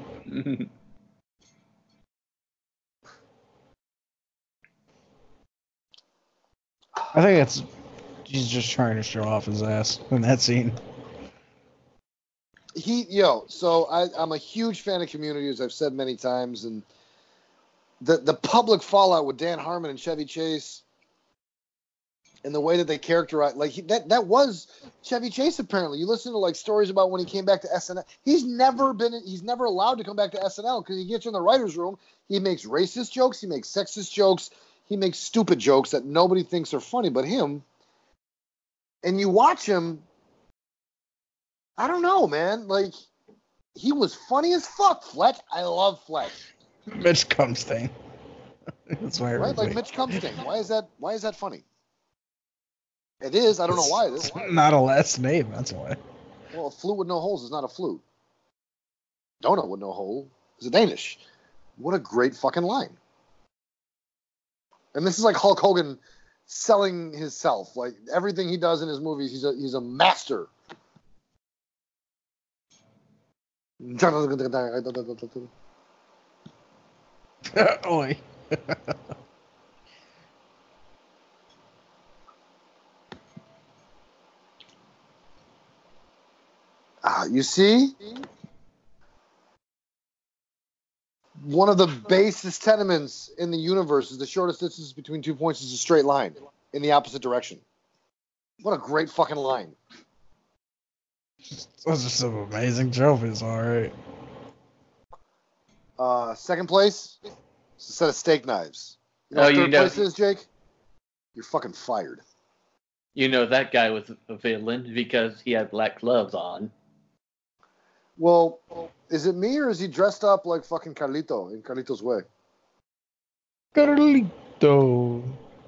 I think it's he's just trying to show off his ass in that scene. He, yo, so I, I'm a huge fan of Community, as I've said many times, and the the public fallout with Dan Harmon and Chevy Chase, and the way that they characterize, like he, that that was Chevy Chase. Apparently, you listen to like stories about when he came back to S N L. He's never been, he's never allowed to come back to S N L because he gets in the writers' room. He makes racist jokes, he makes sexist jokes, he makes stupid jokes that nobody thinks are funny but him. And you watch him. I don't know, man. Like, he was funny as fuck, Fletch. I love Fletch. Mitch Cumstain. That's why I Right? Like Mitch Cumstain. Why is that why is that funny? It is. I don't know why it is. It's not a last name, that's why. Well, a flute with no holes is not a flute. Donut with no hole is a Danish. What a great fucking line. And this is like Hulk Hogan selling himself. Like, everything he does in his movies, he's a he's a master. Oi. Ah, you see? One of the basest tenements in the universe is the shortest distance between two points is a straight line in the opposite direction. What a great fucking line. Those are some amazing trophies, alright. Uh, second place is a set of steak knives. You know Oh, what you third know- place is, Jake? You're fucking fired. you know that guy was a villain because he had black gloves on. Well, is it me or is he dressed up like fucking Carlito in Carlito's Way? Carlito.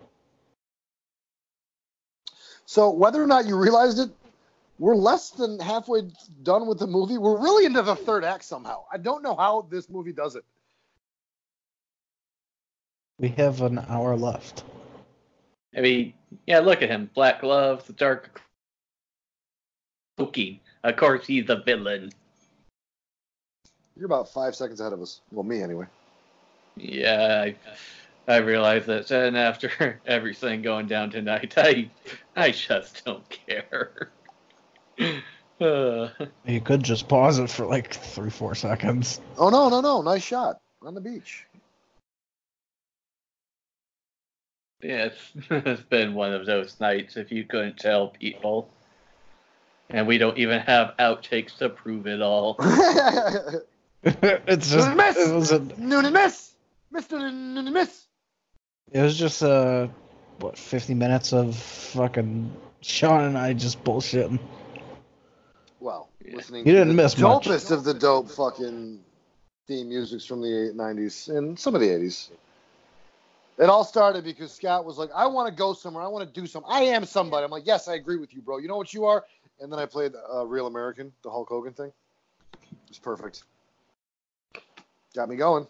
So whether or not you realized it, we're less than halfway done with the movie. We're really into the third act somehow. I don't know how this movie does it. We have an hour left. I mean, yeah, look at him. Black gloves, dark cooking. Of course, he's the villain. You're about five seconds ahead of us. Well, me anyway. Yeah, I, I realize that. And after everything going down tonight, I, I just don't care. uh. You could just pause it for like three, four seconds. Oh, no, no, no. Nice shot on the beach. Yeah, it's, it's been one of those nights, if you couldn't tell people. And we don't even have outtakes to prove it all. It's just Miss! it was a, Noonan miss! Mister Noonan miss! it was just uh what fifty minutes of fucking Sean and I just bullshitting. Well, listening You didn't to the miss much. dopest of the dope fucking theme musics from the nineties and some of the eighties. It all started because Scott was like, I want to go somewhere. I want to do something. I am somebody. I'm like, yes, I agree with you, bro. You know what you are? And then I played uh, Real American, the Hulk Hogan thing. It's perfect. Got me going.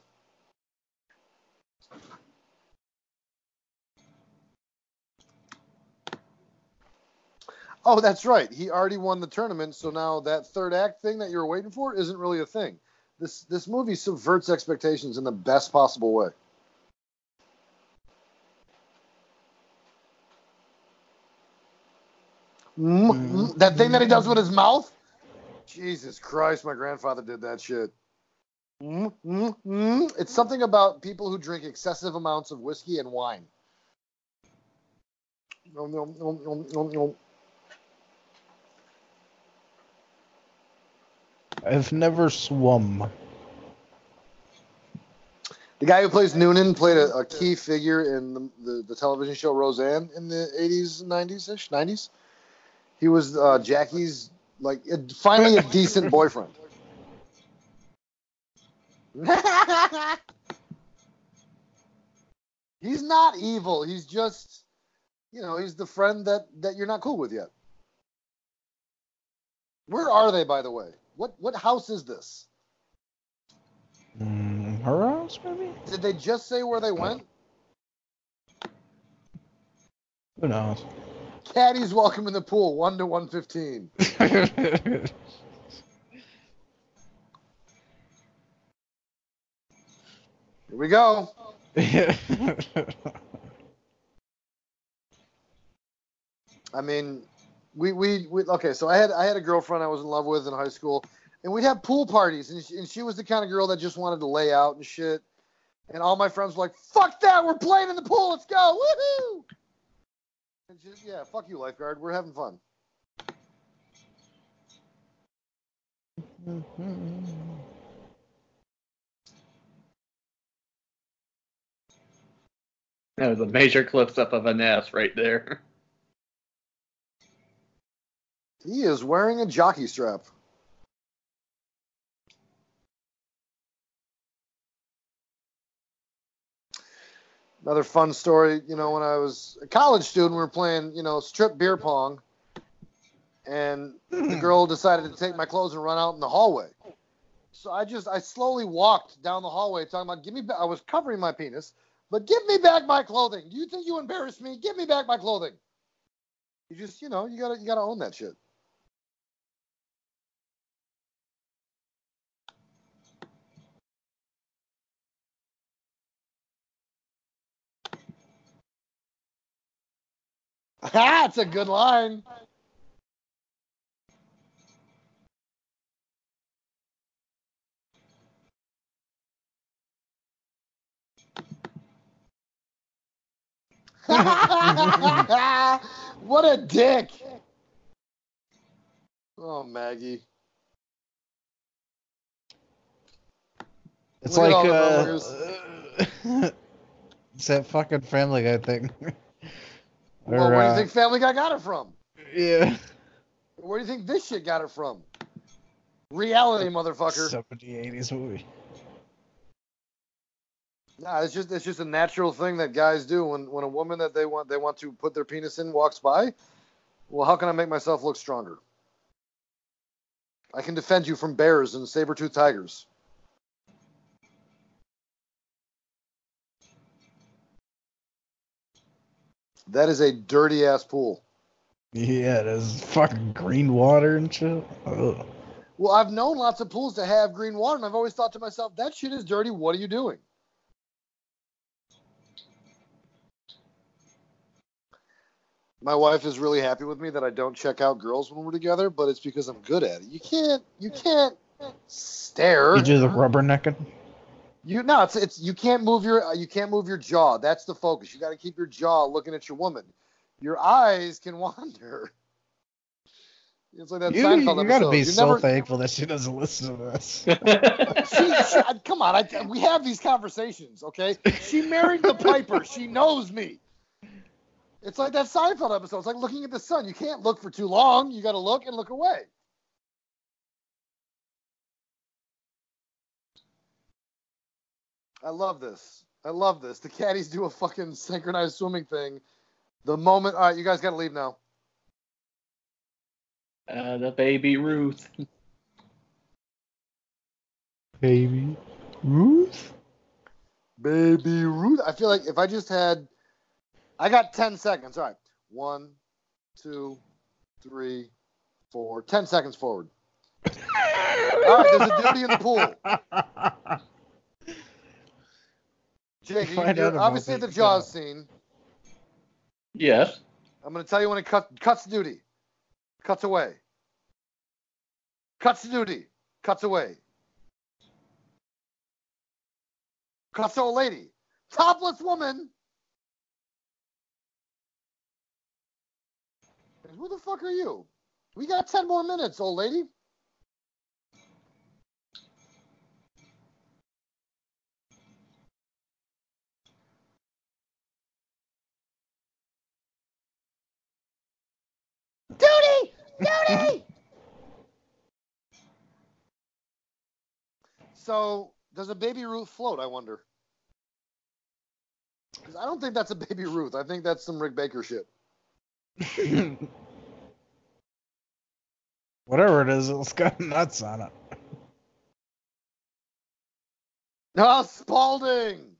Oh, that's right. He already won the tournament, so now that third act thing that you were waiting for isn't really a thing. This this movie subverts expectations in the best possible way. Mm, mm, that thing that he does with his mouth? Jesus Christ, my grandfather did that shit. Mm, mm, mm. It's something about people who drink excessive amounts of whiskey and wine. Nom, nom, nom, nom, nom, nom. I've never swum. The guy who plays Noonan played a, a key figure in the, the, the television show Roseanne in the eighties, nineties-ish, nineties. He was uh, Jackie's, like, finally a decent boyfriend. He's not evil. He's just, you know, he's the friend that, that you're not cool with yet. Where are they, by the way? What what house is this? Mm, her house, maybe? Did they just say where they went? Who knows? Caddies welcome in the pool, one to one fifteen. Here we go. I mean, we, we we okay. So I had I had a girlfriend I was in love with in high school, and we'd have pool parties, and she, and she was the kind of girl that just wanted to lay out and shit. And all my friends were like, "Fuck that! We're playing in the pool. Let's go! Woohoo!" And just, yeah, fuck you, lifeguard. We're having fun. That was a major close-up of an ass right there. He is wearing a jockey strap. Another fun story, you know, when I was a college student, we were playing, you know, strip beer pong, and the girl decided to take my clothes and run out in the hallway. So I just, I slowly walked down the hallway talking about, give me back, I was covering my penis, but give me back my clothing. Do you think you embarrassed me? Give me back my clothing. You just, you know, you gotta, you gotta own that shit. Ah, it's a good line. What a dick. Oh, Maggie. It's Look at like all the uh, burgers. it's that fucking Family Guy thing. Well, Or, where do uh, you think Family Guy got it from? Yeah. Where do you think this shit got it from? Reality, motherfucker. seventies, eighties movie. Nah, it's just it's just a natural thing that guys do when, when a woman that they want they want to put their penis in walks by. Well, how can I make myself look stronger? I can defend you from bears and saber-toothed tigers. That is a dirty ass pool. Yeah, there's fucking green water and shit. Ugh. Well, I've known lots of pools to have green water, and I've always thought to myself, that shit is dirty. What are you doing? My wife is really happy with me that I don't check out girls when we're together, but it's because I'm good at it. You can't, you can't stare. You do the rubbernecking? You no, it's it's you can't move your you can't move your jaw. That's the focus. You got to keep your jaw looking at your woman. Your eyes can wander. It's like that You, Seinfeld you episode. gotta be You so never, thankful that she doesn't listen to this. she, she, come on, I, we have these conversations, okay? She married the Piper. She knows me. It's like that Seinfeld episode. It's like looking at the sun. You can't look for too long. You got to look and look away. I love this. I love this. The caddies do a fucking synchronized swimming thing. The moment, all right, you guys got to leave now. Uh, the baby Ruth. Baby Ruth? Baby Ruth. I feel like if I just had, I got ten seconds. All right. One, two, three, four. Ten seconds forward. All right, there's a duty in the pool. Jake, you, you're obviously at the Jaws scene. Yes. I'm going to tell you when it cut, cuts to duty. Cuts away. Cuts to duty. Cuts away. Cuts to a lady. Topless woman. Who the fuck are you? We got ten more minutes, old lady. Duty! Duty! So, does a baby Ruth float, I wonder? Because I don't think that's a baby Ruth. I think that's some Rick Baker shit. Whatever it is, it's got nuts on it. Ah, Spalding!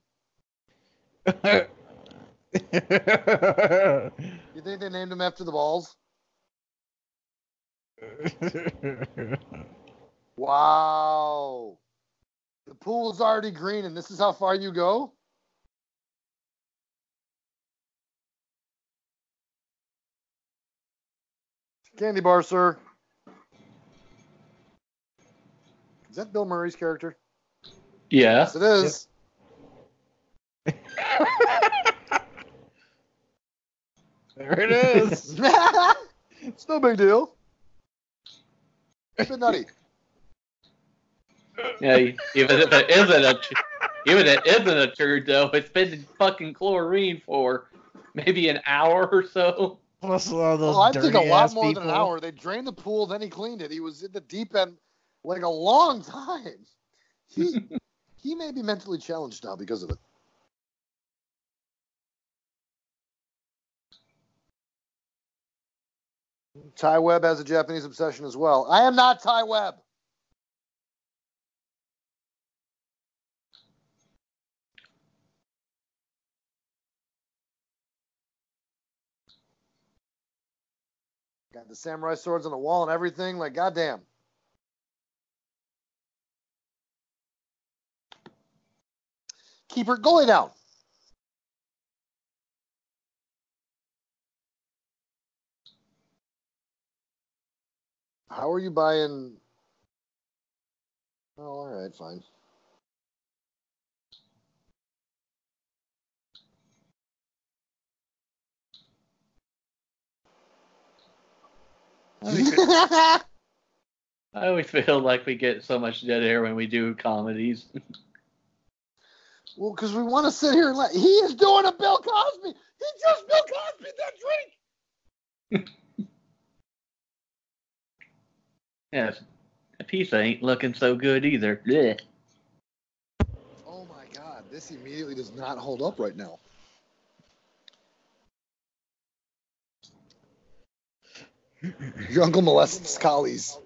You think they named him after the balls? Wow. The pool's already green, and this is how far you go? Candy bar, sir. Is that Bill Murray's character? Yeah. Yes, it is. There it is. It's no big deal. It's been nutty. Yeah. Even if it isn't a, even if it isn't a turd though, it's been in fucking chlorine for maybe an hour or so. Plus a lot of those Oh, I think a lot dirty-ass more people. than an hour. They drained the pool, then he cleaned it. He was in the deep end like a long time. He he may be mentally challenged now because of it. Ty Webb has a Japanese obsession as well. I am not Ty Webb. Got the samurai swords on the wall and everything. Like, goddamn. Keeper, go lay down. How are you buying? Oh, all right, fine. I always feel like we get so much dead air when we do comedies. Well, because we want to sit here and let. He is doing a Bill Cosby. He just Bill Cosby that drink. Yes, the pizza ain't looking so good either. Blech. Oh my God, this immediately does not hold up right now. Your uncle molests collies.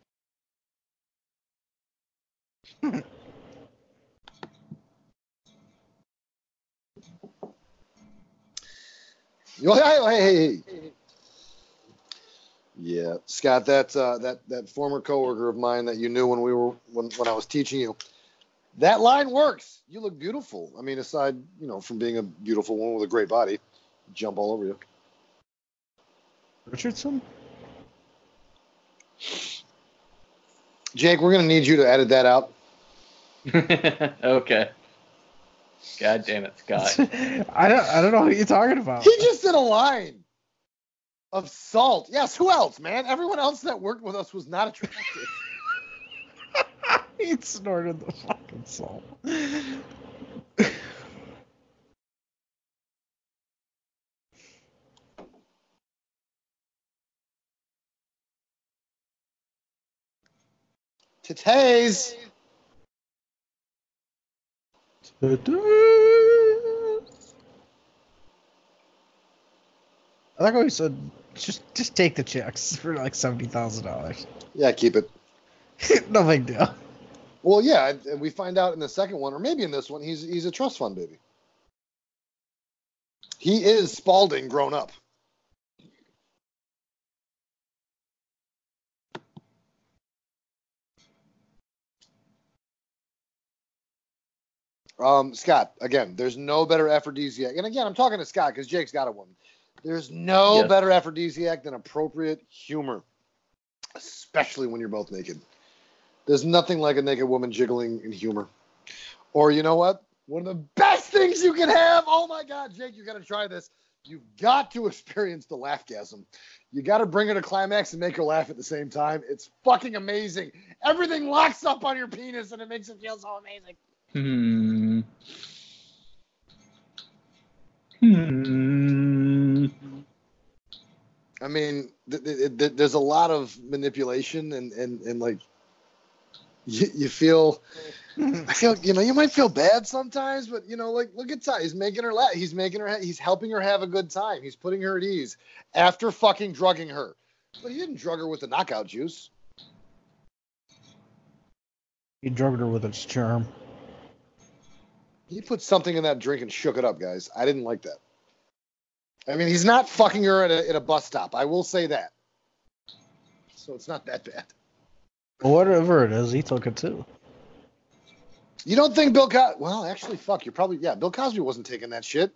Yo, hey, hey, hey. Yeah, Scott, that uh, that that former coworker of mine that you knew when we were when when I was teaching you, that line works. You look beautiful. I mean, aside, you know, from being a beautiful woman with a great body, jump all over you. Richardson? Jake, we're gonna need you to edit that out. Okay. God damn it, Scott. I don't I don't know what you're talking about. He just did a line of salt. Yes, who else, man? Everyone else that worked with us was not attractive. He snorted the fucking salt. Titties. I like how he said, just just take the checks for like seventy thousand dollars. Yeah, keep it. No big deal. Well, yeah, and we find out in the second one, or maybe in this one, he's he's a trust fund baby. He is Spalding grown up. Um, Scott, again, there's no better aphrodisiac. And again, I'm talking to Scott because Jake's got a one. There's no Yes. better aphrodisiac than appropriate humor, especially when you're both naked. There's nothing like a naked woman jiggling in humor. Or you know what? One of the best things you can have. Oh my God, Jake, you got to try this. You've got to experience the laughgasm. You got to bring her to climax and make her laugh at the same time. It's fucking amazing. Everything locks up on your penis and it makes it feel so amazing. Hmm. Hmm. I mean, th- th- th- there's a lot of manipulation and, and, and like, you, you feel, I feel, you know, you might feel bad sometimes, but you know, like, look at Ty. He's making her laugh. He's making her, ha- he's helping her have a good time. He's putting her at ease after fucking drugging her. But he didn't drug her with the knockout juice. He drugged her with its charm. He put something in that drink and shook it up, guys. I didn't like that. I mean, he's not fucking her at a, at a bus stop. I will say that. So it's not that bad. Whatever it is, he took it too. You don't think Bill Cosby... Well, actually, fuck. You're probably... Yeah, Bill Cosby wasn't taking that shit.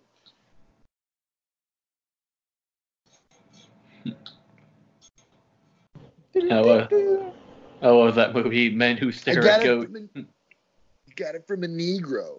Oh, uh, oh, what was that movie? Men Who I Stare got at it, Goats. from a, got it from a Negro.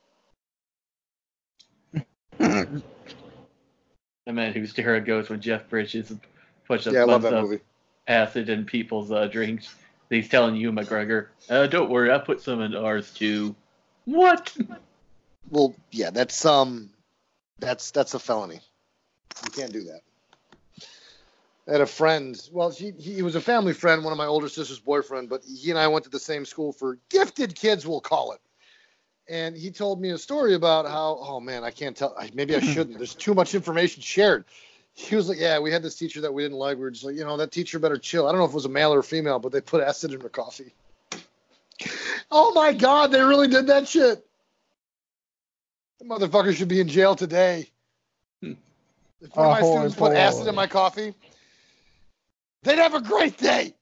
The Men Who Stare at Goats with Jeff Bridges puts a Yeah, I love bunch that of movie. acid in people's uh, drinks. He's telling you, McGregor, uh, don't worry, I put some in ours too. What? Well, yeah, that's um, that's that's a felony. You can't do that. I had a friend. Well, he he was a family friend, one of my older sister's boyfriend, but he and I went to the same school for gifted kids, we'll call it. And he told me a story about how, oh man, I can't tell. Maybe I shouldn't. There's too much information shared. He was like, yeah, we had this teacher that we didn't like. We were just like, you know, that teacher better chill. I don't know if it was a male or a female, but they put acid in her coffee. Oh my God, they really did that shit. The motherfucker should be in jail today. If one of my Oh, students put boy. acid in my coffee, they'd have a great day.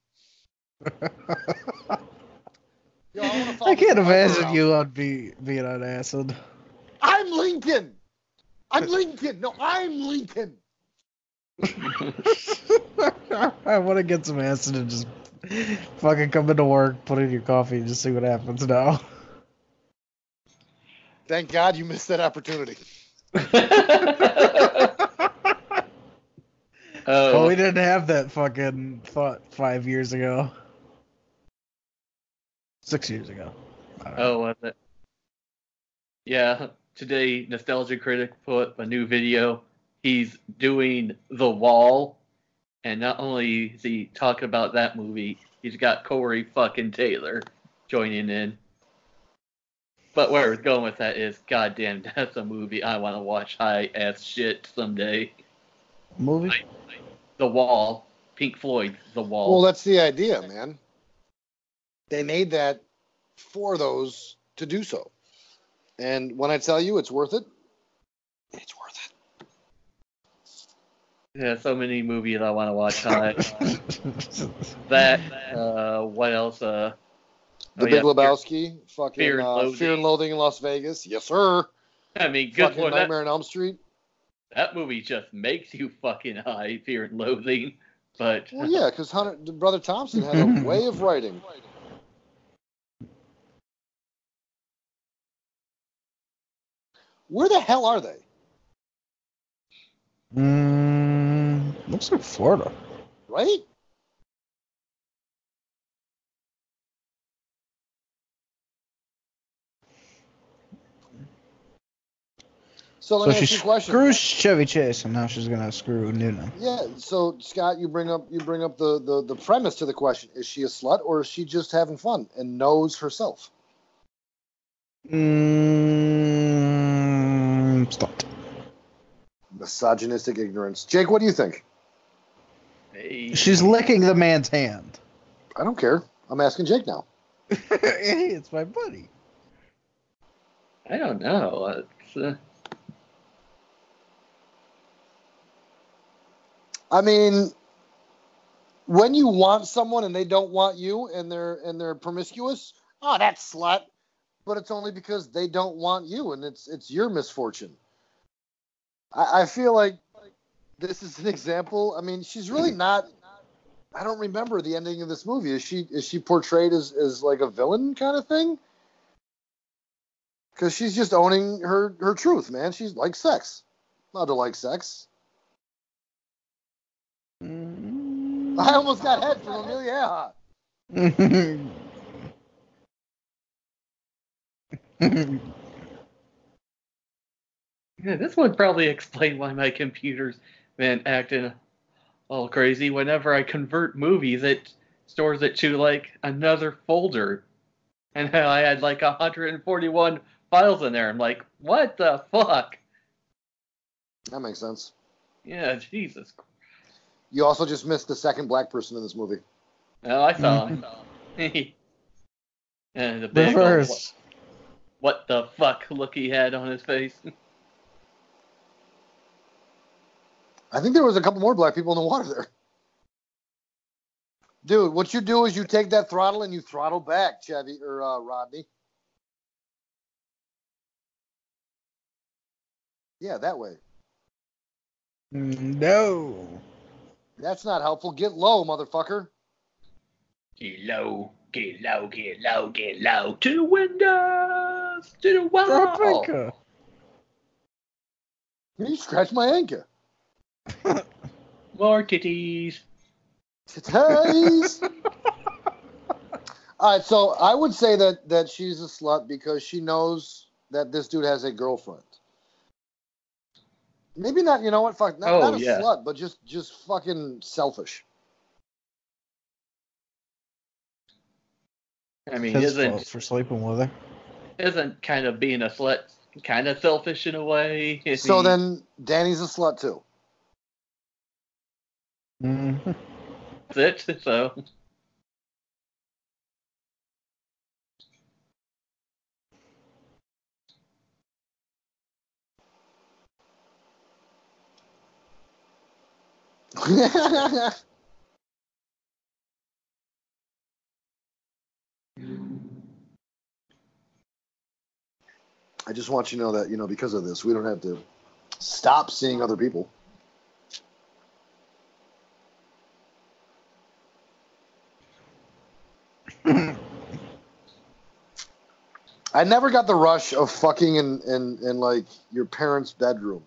Yo, I wanna follow I can't this Viper imagine around. you on be being on acid. I'm Lincoln. I'm Lincoln. No, I'm Lincoln. I want to get some acid and just fucking come into work, put it in your coffee, and just see what happens now. Thank God you missed that opportunity. Oh, Well, we didn't have that fucking thought five years ago. Six years ago. I don't know. oh, was it? Yeah, today Nostalgia Critic put a new video. He's doing The Wall, and not only is he talking about that movie, he's got Corey fucking Taylor joining in. But where I was going with that is, goddamn, that's a movie I want to watch high ass shit someday. Movie? I, The Wall. Pink Floyd's The Wall. Well, that's the idea, man. They made that for those to do so. And when I tell you it's worth it, it's worth it. Yeah, so many movies I want to watch high. that, uh, what else? Uh, The oh, Big yeah, Lebowski, fucking Fear and uh, Loathing. Fear and Loathing in Las Vegas. Yes, sir. I mean, good Fucking lord, Nightmare that, on Elm Street. that movie just makes you fucking high, Fear and Loathing. But Well, yeah, because Brother Thompson had a way of writing. Where the hell are they? Mm, looks like Florida. Right? So let So me she ask you a question. screws Chevy Chase, and now she's gonna screw Noonan. Yeah. So Scott, you bring up you bring up the, the the premise to the question: is she a slut or is she just having fun and knows herself? Mm, slut. Misogynistic ignorance. Jake, what do you think? hey, She's licking the man's hand. I don't care. I'm asking Jake now. Hey, it's my buddy. I don't know. It's, uh, I mean, when you want someone and they don't want you and they're and they're promiscuous, oh, that's slut. But it's only because they don't want you and it's it's your misfortune. I, I feel like this is an example. I mean, she's really not. I don't remember the ending of this movie. Is she is she portrayed as, as like a villain kind of thing? Because she's just owning her, her truth, man. She's like sex. Allowed to like sex. Mm. I almost got head from Amelia Earhart. yeah, this would probably explain why my computer's been acting all crazy. Whenever I convert movies, it stores it to like another folder, and I had like one hundred forty-one files in there. I'm like, what the fuck? That makes sense. Yeah, Jesus. You also just missed the second black person in this movie. Oh, I saw. Mhm. I saw. and the big old, Reverse. what the fuck look he had on his face. I think there was a couple more black people in the water there. Dude, what you do is you take that throttle and you throttle back, Chevy or uh, Rodney. Yeah, that way. No. That's not helpful. Get low, motherfucker. Get low, get low, get low, get low. To the windows, to the wall. Tropica. You scratch my anchor. More titties. Titties. All right, so I would say that that she's a slut because she knows that this dude has a girlfriend. Maybe not. You know what? Fuck. Not, Oh, not a yeah. slut, but just just fucking selfish. I mean, His fault isn't for sleeping with her. isn't kind of being a slut kind of selfish in a way? Is So he- then Danny's a slut too. Mm-hmm. That's it. So I just want you to know that, you know, because of this, we don't have to stop seeing other people. I never got the rush of fucking in, in, in like your parents' bedroom.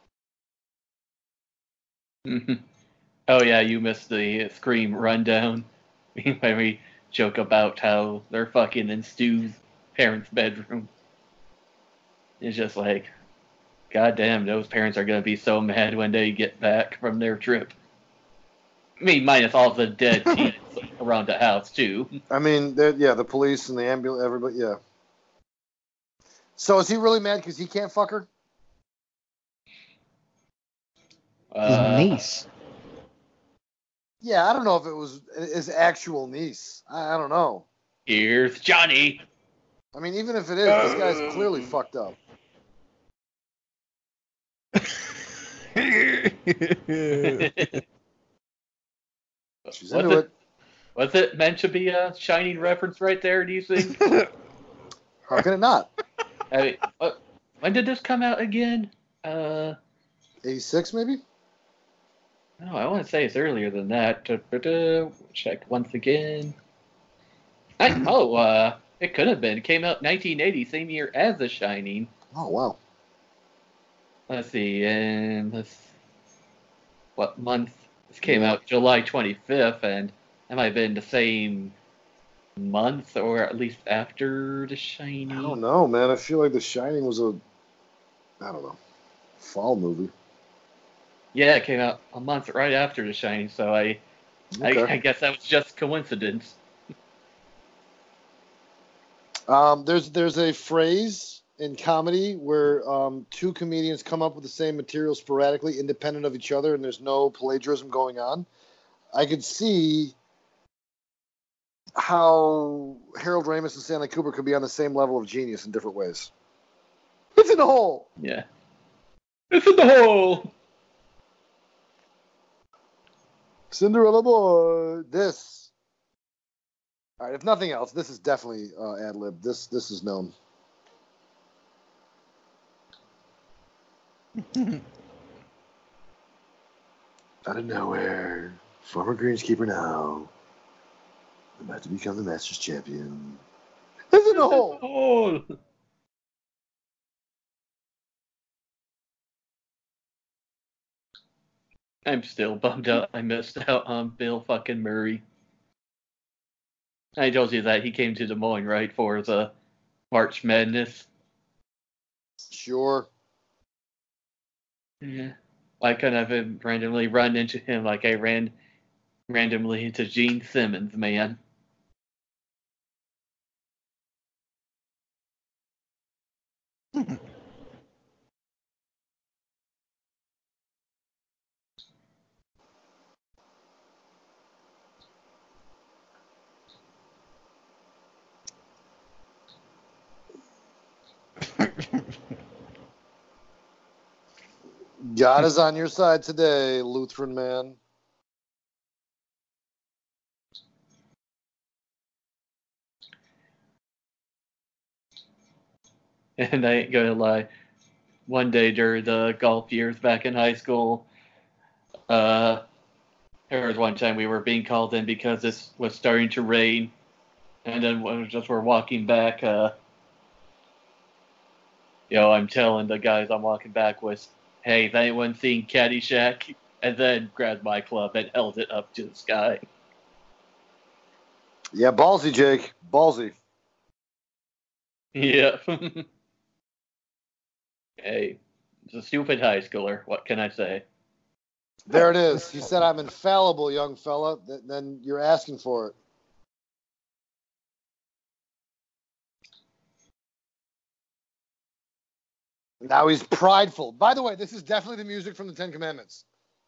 oh yeah, you missed the Scream rundown when we joke about how they're fucking in Stu's parents' bedroom. It's just like, God damn, those parents are going to be so mad when they get back from their trip. I mean, minus all the dead teens around the house, too. I mean, yeah, the police and the ambulance, everybody, yeah. So is he really mad because he can't fuck her? His Uh, niece. Yeah, I don't know if it was his actual niece. I, I don't know. Here's Johnny. I mean, even if it is, this guy's clearly fucked up. She's was into it, it. Was it meant to be a Shining reference right there, do you think? How can it not? I mean, uh, when did this come out again? Uh, eighty-six, maybe? no, I want to say it's earlier than that. Da-da-da. Check once again. I, oh, uh, it could have been. It came out nineteen eighty, same year as The Shining. Oh, wow. Let's see, and this, what month? This came out July twenty-fifth, and that might have been the same month, or at least after The Shining. I don't know, man. I feel like The Shining was a, I don't know, fall movie. Yeah, it came out a month right after The Shining, so I, Okay. I, I guess that was just coincidence. Um, there's there's a phrase in comedy where um, two comedians come up with the same material sporadically, independent of each other, and there's no plagiarism going on. I could see how Harold Ramis and Stanley Kubrick could be on the same level of genius in different ways. It's in the hole. Yeah. It's in the hole. Cinderella boy. This. All right. If nothing else, this is definitely uh, ad lib. This this is known. Out of nowhere, former greenskeeper now, about to become the Masters champion. It's in the hole. hole. I'm still bummed out I missed out on Bill fucking Murray. I told you that he came to Des Moines, right, for the March Madness. Sure. Yeah. Why couldn't I have randomly run into him like I ran randomly into Gene Simmons, man? God is on your side today, Lutheran man. And I ain't gonna lie, one day during the golf years back in high school, uh, there was one time we were being called in because this was starting to rain, and then when we just were walking back, uh, you know, I'm telling the guys I'm walking back with, hey, has anyone seen Caddyshack? And then grabbed my club and held it up to the sky. Yeah, ballsy, Jake. Ballsy. Yeah. Hey, it's a stupid high schooler. What can I say? There it is. He said, I'm infallible, young fella. Th- then you're asking for it. Now he's prideful. By the way, this is definitely the music from the Ten Commandments.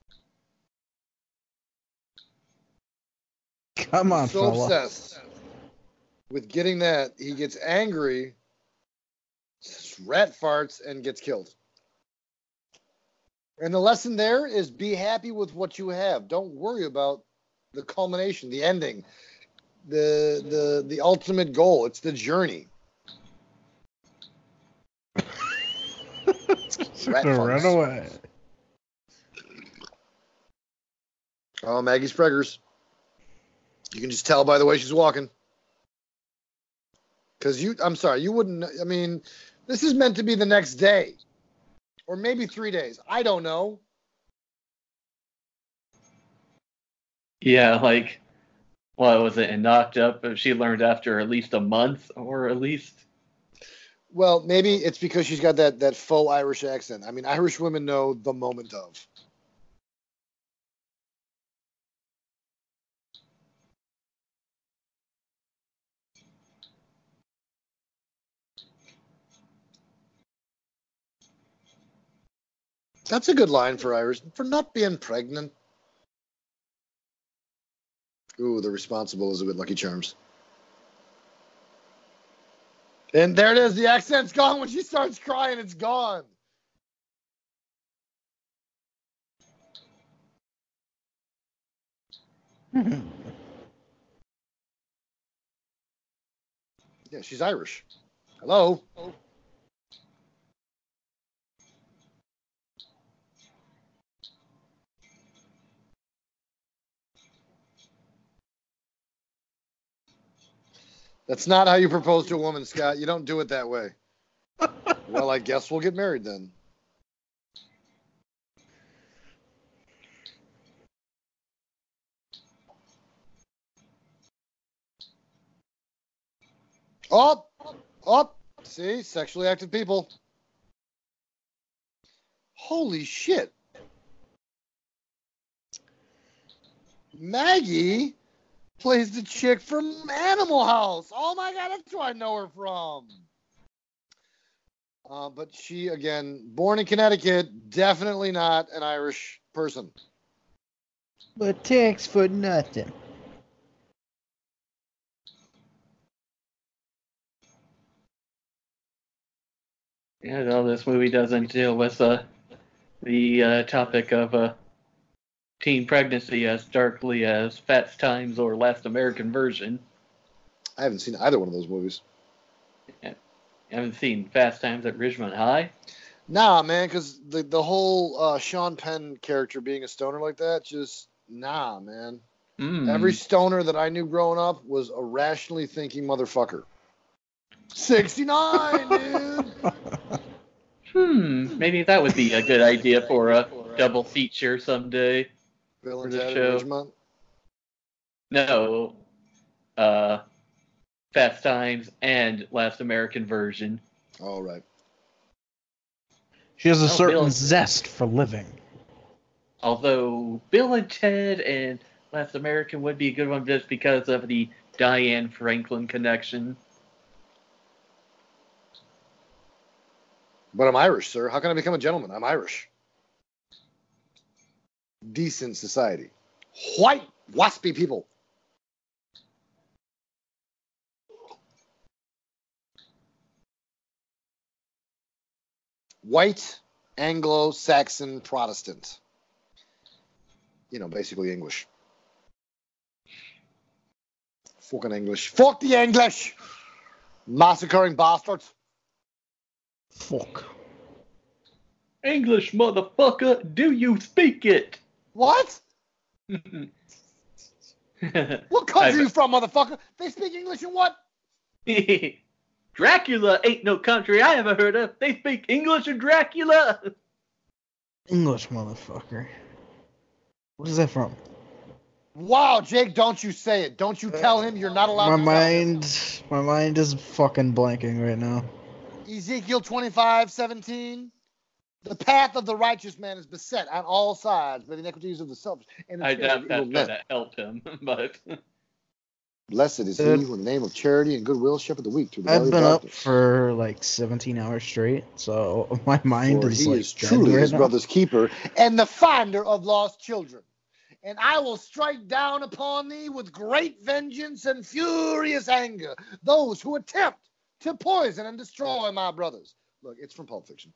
Come on, He's so fella. obsessed with getting that, he gets angry, rat farts, and gets killed. And the lesson there is be happy with what you have. Don't worry about the culmination, the ending, the the the ultimate goal. It's the journey. Rat To farts. run away. Oh, Maggie Spreggers. You can just tell by the way she's walking. Because you, I'm sorry, you wouldn't, I mean, this is meant to be the next day. Or maybe three days. I don't know. Yeah, like, what was it? And knocked up. She learned after at least a month, or at least. Well, maybe it's because she's got that, that faux Irish accent. I mean, Irish women know the moment of. That's a good line for Irish. For not being pregnant. Ooh, the responsible is a bit Lucky Charms. And there it is. The accent's gone. When she starts crying, it's gone. Yeah, she's Irish. Hello? Hello? That's not how you propose to a woman, Scott. You don't do it that way. Well, I guess we'll get married then. Oh, oh, see, sexually active people. Holy shit. Maggie plays the chick from Animal House. Oh my God, that's where I know her from. Uh, but she, again, born in Connecticut, definitely not an Irish person. But tax for nothing. Yeah, no, this movie doesn't deal with uh, the uh, topic of uh, teen pregnancy as darkly as Fast Times or Last American Version. I haven't seen either one of those movies. Yeah. You haven't seen Fast Times at Ridgemont High? Nah, man, because the, the whole uh, Sean Penn character being a stoner like that, just, nah, man. Mm. Every stoner that I knew growing up was a rationally thinking motherfucker. sixty-nine, dude! Hmm, maybe that would be a good idea for a double feature someday. Bill For and the Ted show. at Ridgemont? No, uh, Fast Times and Last American Version. All right. She has a Oh, certain Bill- zest for living. Although Bill and Ted and Last American would be a good one just because of the Diane Franklin connection. But I'm Irish, sir. How can I become a gentleman? I'm Irish. Decent society. White, waspy people. White, Anglo-Saxon, Protestant. You know, basically English. Fucking English. Fuck the English! Massacring bastards. Fuck. English, motherfucker, do you speak it? What? What country I've- are you from, motherfucker? They speak English in what? Dracula ain't no country I ever heard of. They speak English in Dracula. English motherfucker. What is that from? Wow, Jake, don't you say it. Don't you tell him you're not allowed My to tell him. mind, my mind is fucking blanking right now. Ezekiel twenty-five seventeen. The path of the righteous man is beset on all sides by the iniquities of the selfish. And I the doubt that's evil going men. to help him, but Blessed is he Dude. who in the name of charity and goodwill shepherd the weak through the valley I've of been up darkness. for like seventeen hours straight, so my mind For is he like is dead truly right his now. brother's keeper and the finder of lost children. And I will strike down upon thee with great vengeance and furious anger those who attempt to poison and destroy my brothers. Look, it's from Pulp Fiction.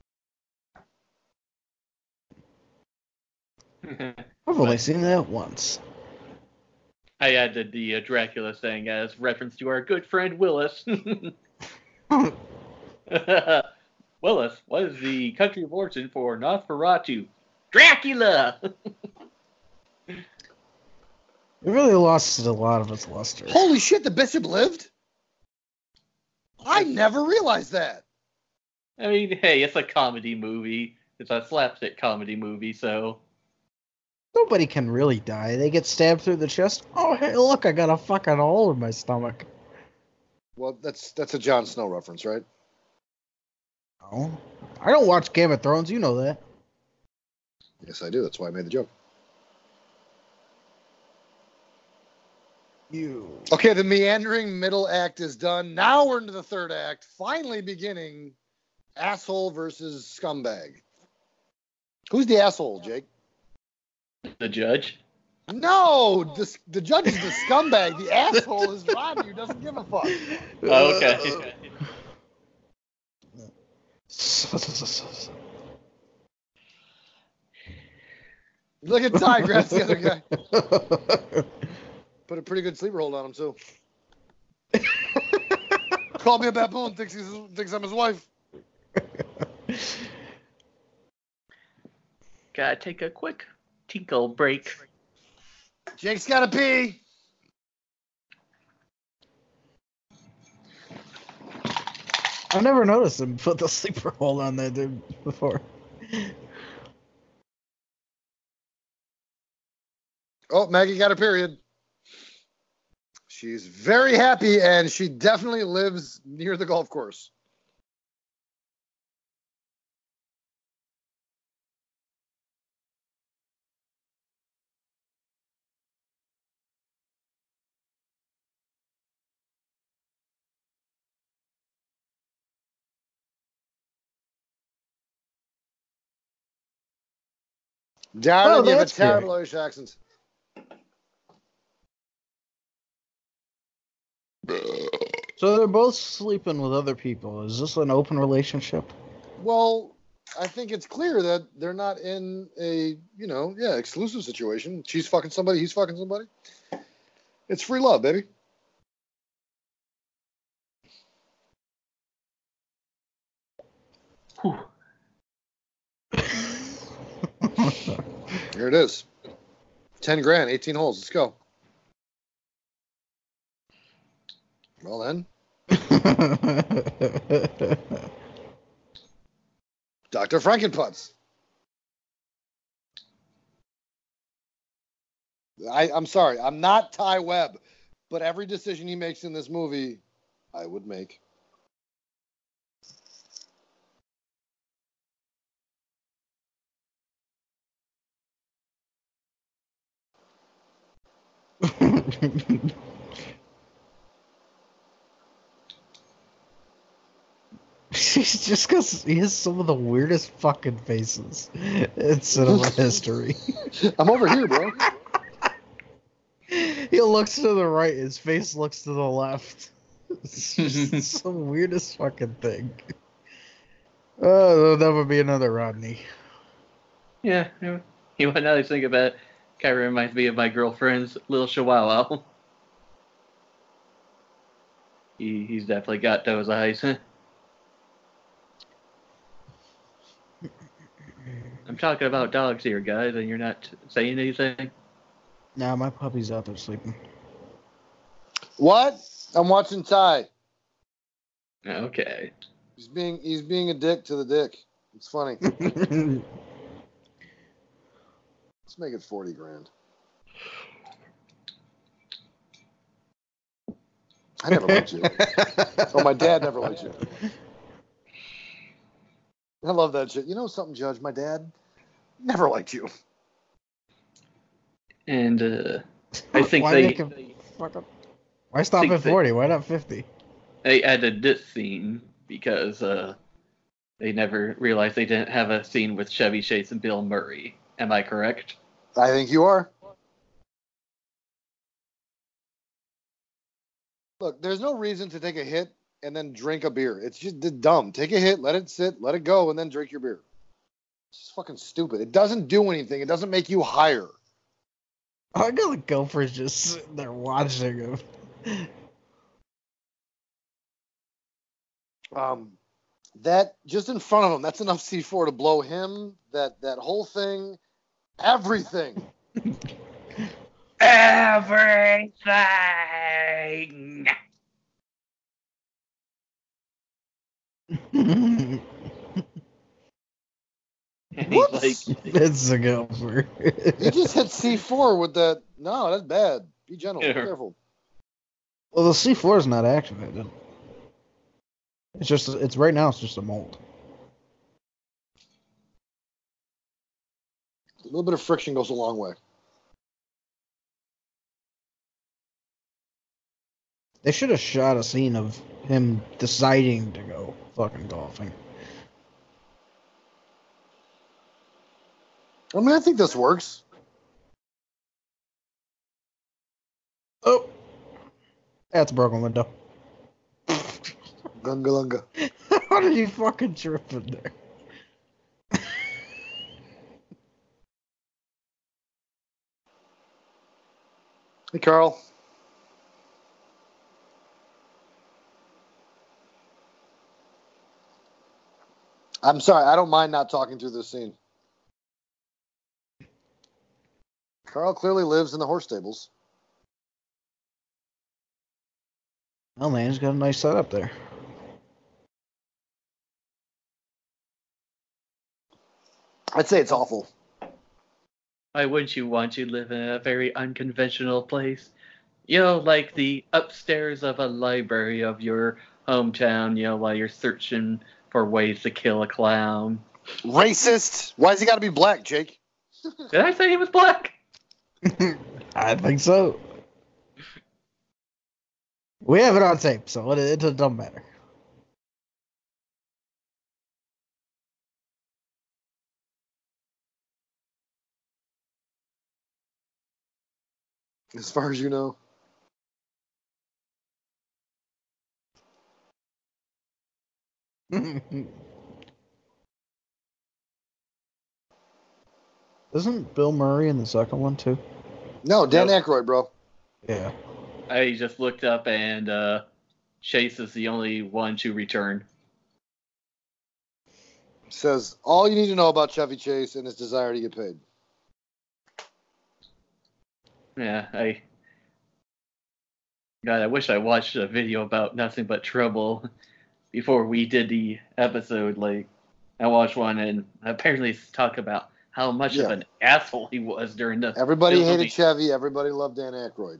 I've only seen that once. I added the uh, Dracula thing as reference to our good friend Willis. Willis, what is the country of origin for Nosferatu? Dracula! It really lost a lot of its luster. Holy shit, the bishop lived? I never realized that. I mean, hey, it's a comedy movie. It's a slapstick comedy movie, so... Nobody can really die. They get stabbed through the chest. Oh, hey, look, I got a fucking hole in my stomach. Well, that's that's a Jon Snow reference, right? Oh, I don't watch Game of Thrones. You know that. Yes, I do. That's why I made the joke. You. Okay, the meandering middle act is done. Now we're into the third act. Finally beginning asshole versus scumbag. Who's the asshole, Jake? The judge. No, the, the judge is the scumbag. The asshole is Rodney, who doesn't give a fuck. Oh, okay. Look at Ty, grabs the other guy. Put a pretty good sleeper hold on him, too. Called me a baboon, thinks, he's, thinks I'm his wife. Gotta take a quick tinkle break. Jake's gotta pee. I never noticed him put the sleeper hold on there dude before. Oh, Maggie got a period. She's very happy, and she definitely lives near the golf course. Darren, Oh, you have a that's terrible great. Irish accent. So they're both sleeping with other people. Is this an open relationship? Well, I think it's clear that they're not in a, you know, yeah, exclusive situation. She's fucking somebody, he's fucking somebody. It's free love, baby. Whew. Here it is. ten grand, eighteen holes. Let's go. Well then. Doctor Frankenputz. I, I'm sorry. I'm not Ty Webb. But every decision he makes in this movie, I would make. He's just because he has some of the weirdest fucking faces in cinema history. I'm over here, bro. He looks to the right, his face looks to the left. It's just the weirdest fucking thing. Oh, there'll never be another Rodney. Yeah, you know, now that I think about it, kind of reminds me of my girlfriend's little chihuahua. He, he's definitely got those eyes. I'm talking about dogs here, guys, and you're not saying anything? Nah, my puppy's out there sleeping. What? I'm watching Ty. Okay. He's being he's being a dick to the dick. It's funny. Let's make it forty grand. I never liked you. Oh, my dad never liked you. I love that shit. You know something, Judge? My dad never liked you. And uh, I think Why they make him fuck up? Why stop think at they- forty? Why not fifty? they added this scene because uh, they never realized they didn't have a scene with Chevy Chase and Bill Murray. Am I correct? I think you are. Look, there's no reason to take a hit and then drink a beer. It's just d- dumb. Take a hit, let it sit, let it go, and then drink your beer. It's just fucking stupid. It doesn't do anything. It doesn't make you higher. I got the Gophers just sitting there watching him. Um, that just in front of him, that's enough C four to blow him. That that whole thing, everything. Everything. And he's Whoops. like, It's a Gopher. You just hit C four with that. No, that's bad. Be gentle. Be Yeah. careful. Well, the C four is not activated. It's just, it's right now, it's just a mold. A little bit of friction goes a long way. They should have shot a scene of him deciding to go fucking golfing. I mean, I think this works. Oh, that's a broken window. Gunga lunga. How did you fucking trip in there? Hey, Carl. I'm sorry. I don't mind not talking through this scene. Carl clearly lives in the horse stables. Oh man, he's got a nice setup there. I'd say it's awful. Why wouldn't you want to live in a very unconventional place? You know, like the upstairs of a library of your hometown, you know, while you're searching for ways to kill a clown. Racist. Why's he got to be black, Jake? Did I say he was black? I think so. We have it on tape, so it, it doesn't matter. As far as you know. Isn't Bill Murray in the second one too? No, Dan Nope. Aykroyd, bro. Yeah. I just looked up and uh, Chase is the only one to return. Says all you need to know about Chevy Chase and his desire to get paid. Yeah, I. God, I wish I watched a video about Nothing But Trouble before we did the episode. Like, I watched one and apparently it's talk about how much of Yeah. an asshole he was during the. Everybody filming. hated Chevy. Everybody loved Dan Aykroyd.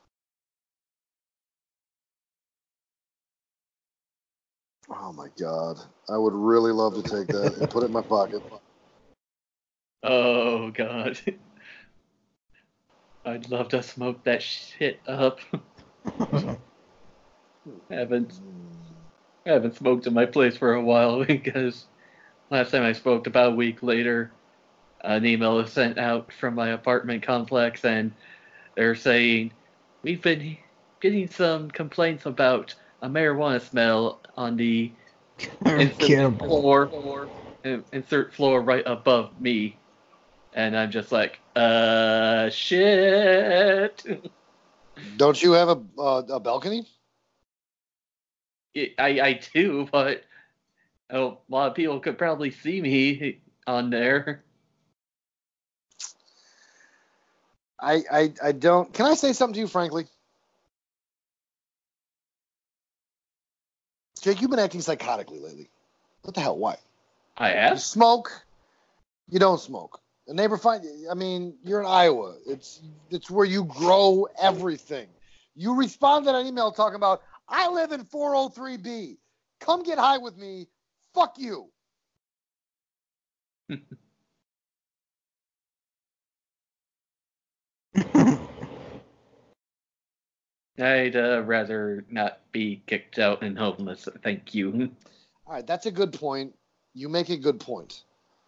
Oh my God. I would really love to take that and put it in my pocket. Oh God. I'd love to smoke that shit up. I haven't I haven't smoked in my place for a while because last time I smoked, about a week later, an email was sent out from my apartment complex and they're saying, we've been getting some complaints about a marijuana smell on the insert Cannibal. floor, insert floor right above me. And I'm just like, uh, shit. Don't you have a uh, a balcony? I, I do, but oh, a lot of people could probably see me on there. I, I I don't. Can I say something to you, frankly? Jake, you've been acting psychotically lately. What the hell? Why? I You have? smoke. You don't smoke. A neighbor find. I mean, you're in Iowa. It's it's where you grow everything. You responded on email talking about, I live in four oh three B. Come get high with me. Fuck you. I'd uh, rather not be kicked out and homeless. Thank you. All right, that's a good point. You make a good point.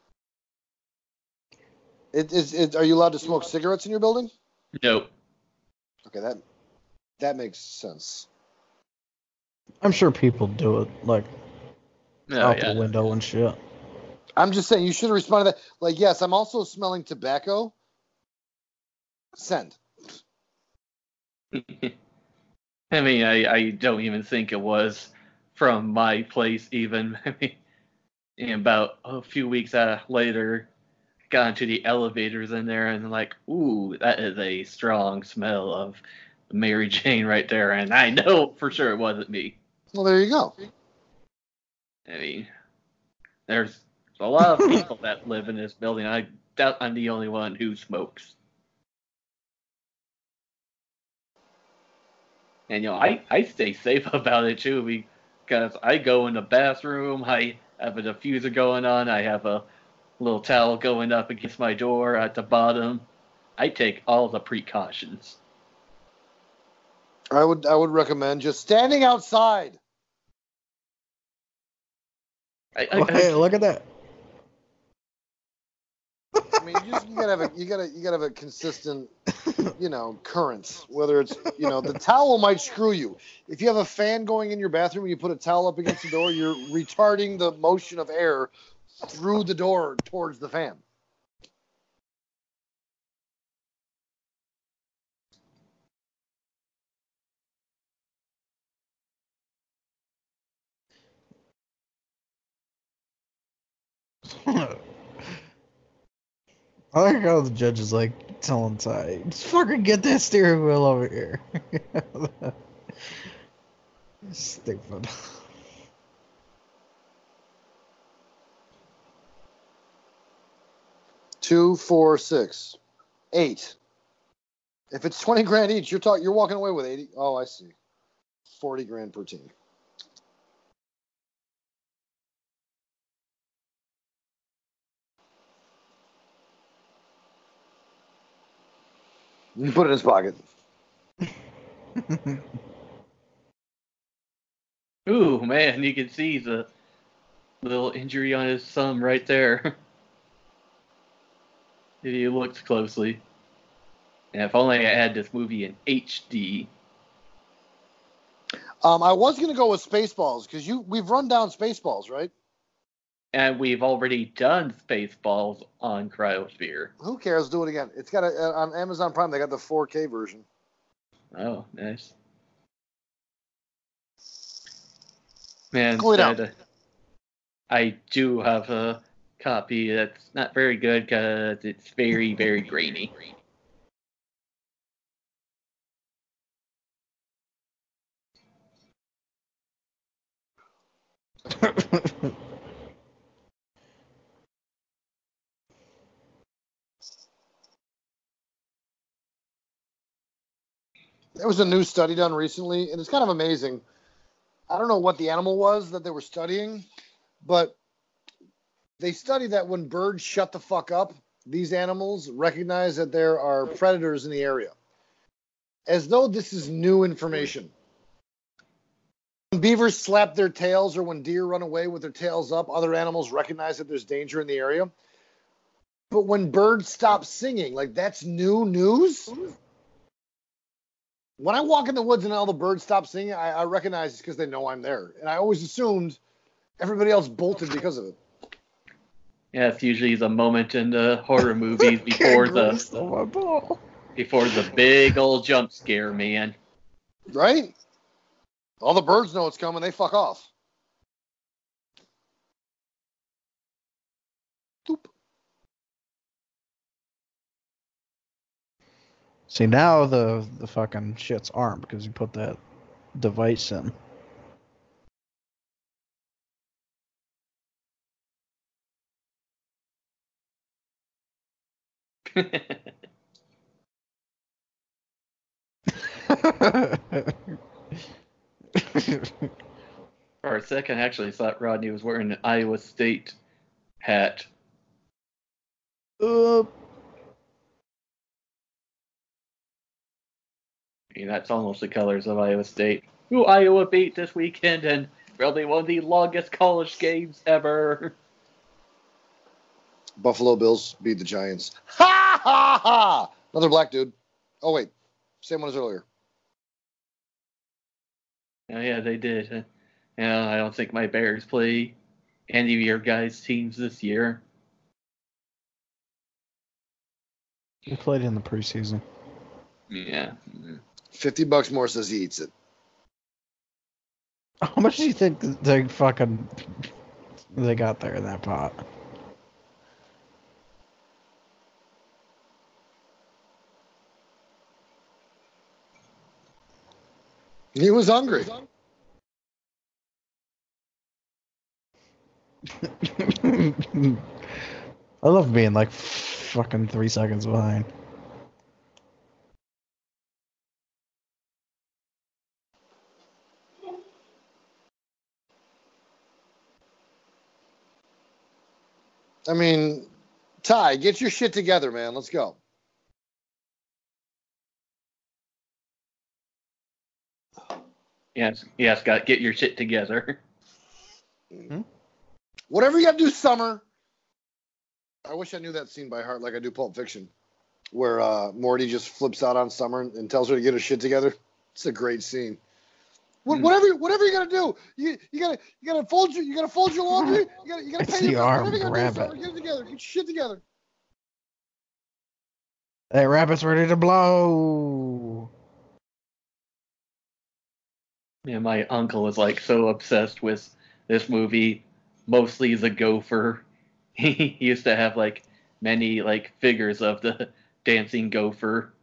It, is, it, are you allowed to smoke cigarettes in your building? Nope. Okay, that that makes sense. I'm sure people do it, like, No, out yeah. the window and shit. I'm just saying you should have responded to that. Like, yes, I'm also smelling tobacco. Send. I mean, I, I don't even think it was from my place even. I mean, and about a few weeks uh, later, got into the elevators in there and like, ooh, that is a strong smell of Mary Jane right there. And I know for sure it wasn't me. Well, there you go. I mean, there's a lot of people that live in this building. I doubt I'm the only one who smokes. And, you know, I, I stay safe about it, too, because I go in the bathroom, I have a diffuser going on, I have a little towel going up against my door at the bottom. I take all the precautions. I would I would recommend just standing outside. I, I, Oh, I, hey, look at that. I mean, you, just, you gotta have a you gotta you gotta have a consistent, you know, current. Whether it's you know the towel might screw you. If you have a fan going in your bathroom and you put a towel up against the door, you're retarding the motion of air through the door towards the fan. I like how the judge is like telling Ty, just fucking get that steering wheel over here. Stupid. Two, four, six, eight. If it's twenty grand each, you're talking. You're walking away with eighty. Oh, I see. Forty grand per team. You put it in his pocket. ooh, man, you can see the little injury on his thumb right there. If you looked closely. And if only I had this movie in H D. Um, I was gonna go with Spaceballs because you we've run down Spaceballs, right? And we've already done Spaceballs on Cryosphere. Who cares? Do it again. It's got a uh, on Amazon Prime. They got the four K version. Oh, nice. Man, Cool it said, out. uh, I do have a copy that's not very good because it's very, very grainy. There was a new study done recently, and it's kind of amazing. I don't know what the animal was that they were studying, but they studied that when birds shut the fuck up, these animals recognize that there are predators in the area. As though this is new information. When beavers slap their tails or when deer run away with their tails up, other animals recognize that there's danger in the area. But when birds stop singing, like that's new news? When I walk in the woods and all the birds stop singing, I, I recognize it's because they know I'm there. And I always assumed everybody else bolted because of it. Yeah, it's usually the moment in the horror movies before the the before the big old jump scare, man. Right? All the birds know it's coming. They fuck off. Doop. See, now the the fucking shit's armed because you put that device in. For a second, I actually thought Rodney was wearing an Iowa State hat. uh, I mean, that's almost the colors of Iowa State. Who Iowa beat this weekend and probably one of the longest college games ever. Buffalo Bills beat the Giants. Ha ha ha! Another black dude. Oh, wait. Same one as earlier. Oh, yeah, they did. Yeah, I don't think my Bears play any of your guys' teams this year. we played in the preseason. Yeah. fifty bucks more says he eats it. How much do you think they fucking they got there in that pot? He was hungry. I love being like fucking three seconds behind. I mean, Ty, get your shit together, man. Let's go. Yes, yes, got get your shit together. Hmm? Whatever you got to do, Summer. I wish I knew that scene by heart like I do Pulp Fiction, where uh, Morty just flips out on Summer and tells her to get her shit together. It's a great scene. What, Hmm. Whatever, whatever you gotta do, you you gotta you gotta fold your you gotta fold your laundry. You gotta you gotta It's pay your the bills. Whatever armed you gotta rabbit. do, Summer, get it together. Get your shit together. That rabbit's ready to blow. Yeah, my uncle was like so obsessed with this movie, mostly the gopher. He used to have like many like figures of the dancing gopher.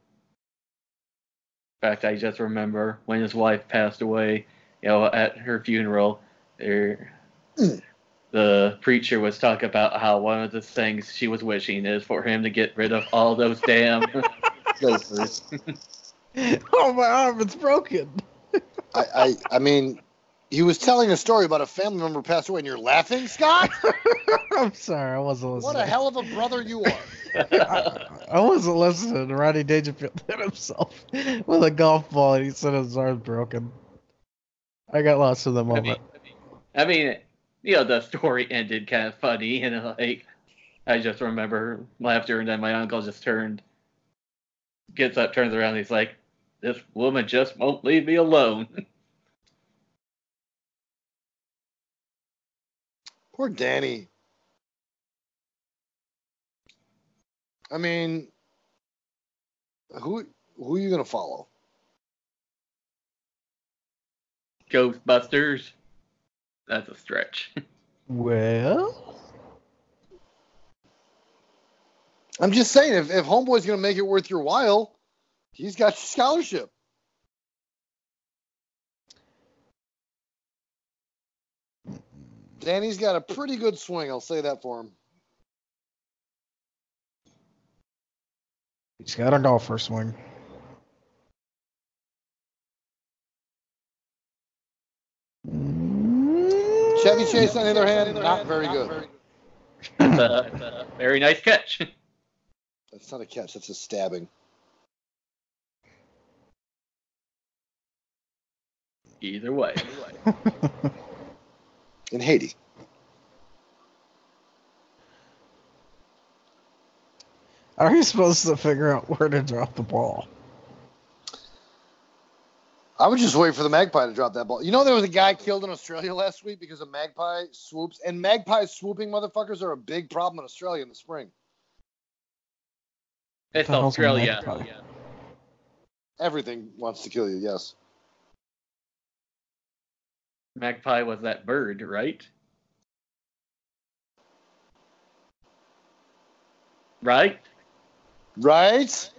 In fact, I just remember when his wife passed away, you know, at her funeral, there, the preacher was talking about how one of the things she was wishing is for him to get rid of all those damn gophers. Oh, my arm, it's broken. I, I I mean, he was telling a story about a family member passed away, and you're laughing, Scott. I'm sorry, I wasn't listening. What a hell of a brother you are. I, I wasn't listening to Rodney Dangerfield hit himself with a golf ball and he said his arm's broken. I got lost in the I mean, moment. I mean, you know, the story ended kind of funny, and like, I just remember laughter, and then my uncle just turned, gets up, turns around, and he's like, "This woman just won't leave me alone." Poor Danny. I mean, who who are you gonna follow? Ghostbusters. That's a stretch. Well, I'm just saying, if, if Homeboy's gonna make it worth your while, he's got your scholarship. Danny's got a pretty good swing, I'll say that for him. he's got a golfer swing. Chevy Chase, on the other hand, not very good. That's a, that's a very nice catch. That's not a catch, that's a stabbing. Either way. In Haiti. How are you supposed to figure out where to drop the ball? I would just wait for the magpie to drop that ball. You know, there was a guy killed in Australia last week because of magpie swoops, and magpie swooping motherfuckers are a big problem in Australia in the spring. It's The hell's a Australia. magpie? Everything wants to kill you, yes. Magpie was that bird, right? Right? Right?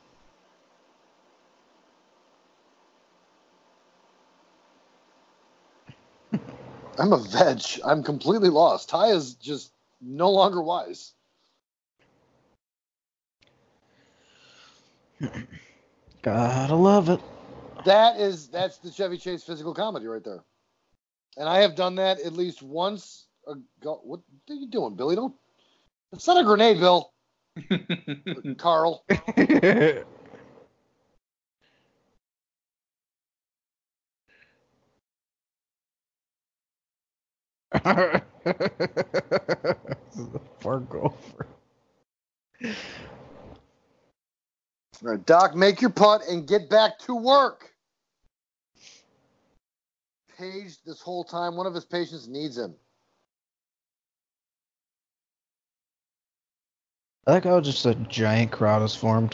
I'm a veg. I'm completely lost. Ty is just no longer wise. Gotta love it. That is that's the Chevy Chase physical comedy right there. And I have done that at least once. Ago. What are you doing, Billy? Don't. It's not a grenade, Bill. Carl. Poor gopher. All right, Doc, make your putt and get back to work. Page, this whole time, one of his patients needs him. I like how just a giant crowd has formed.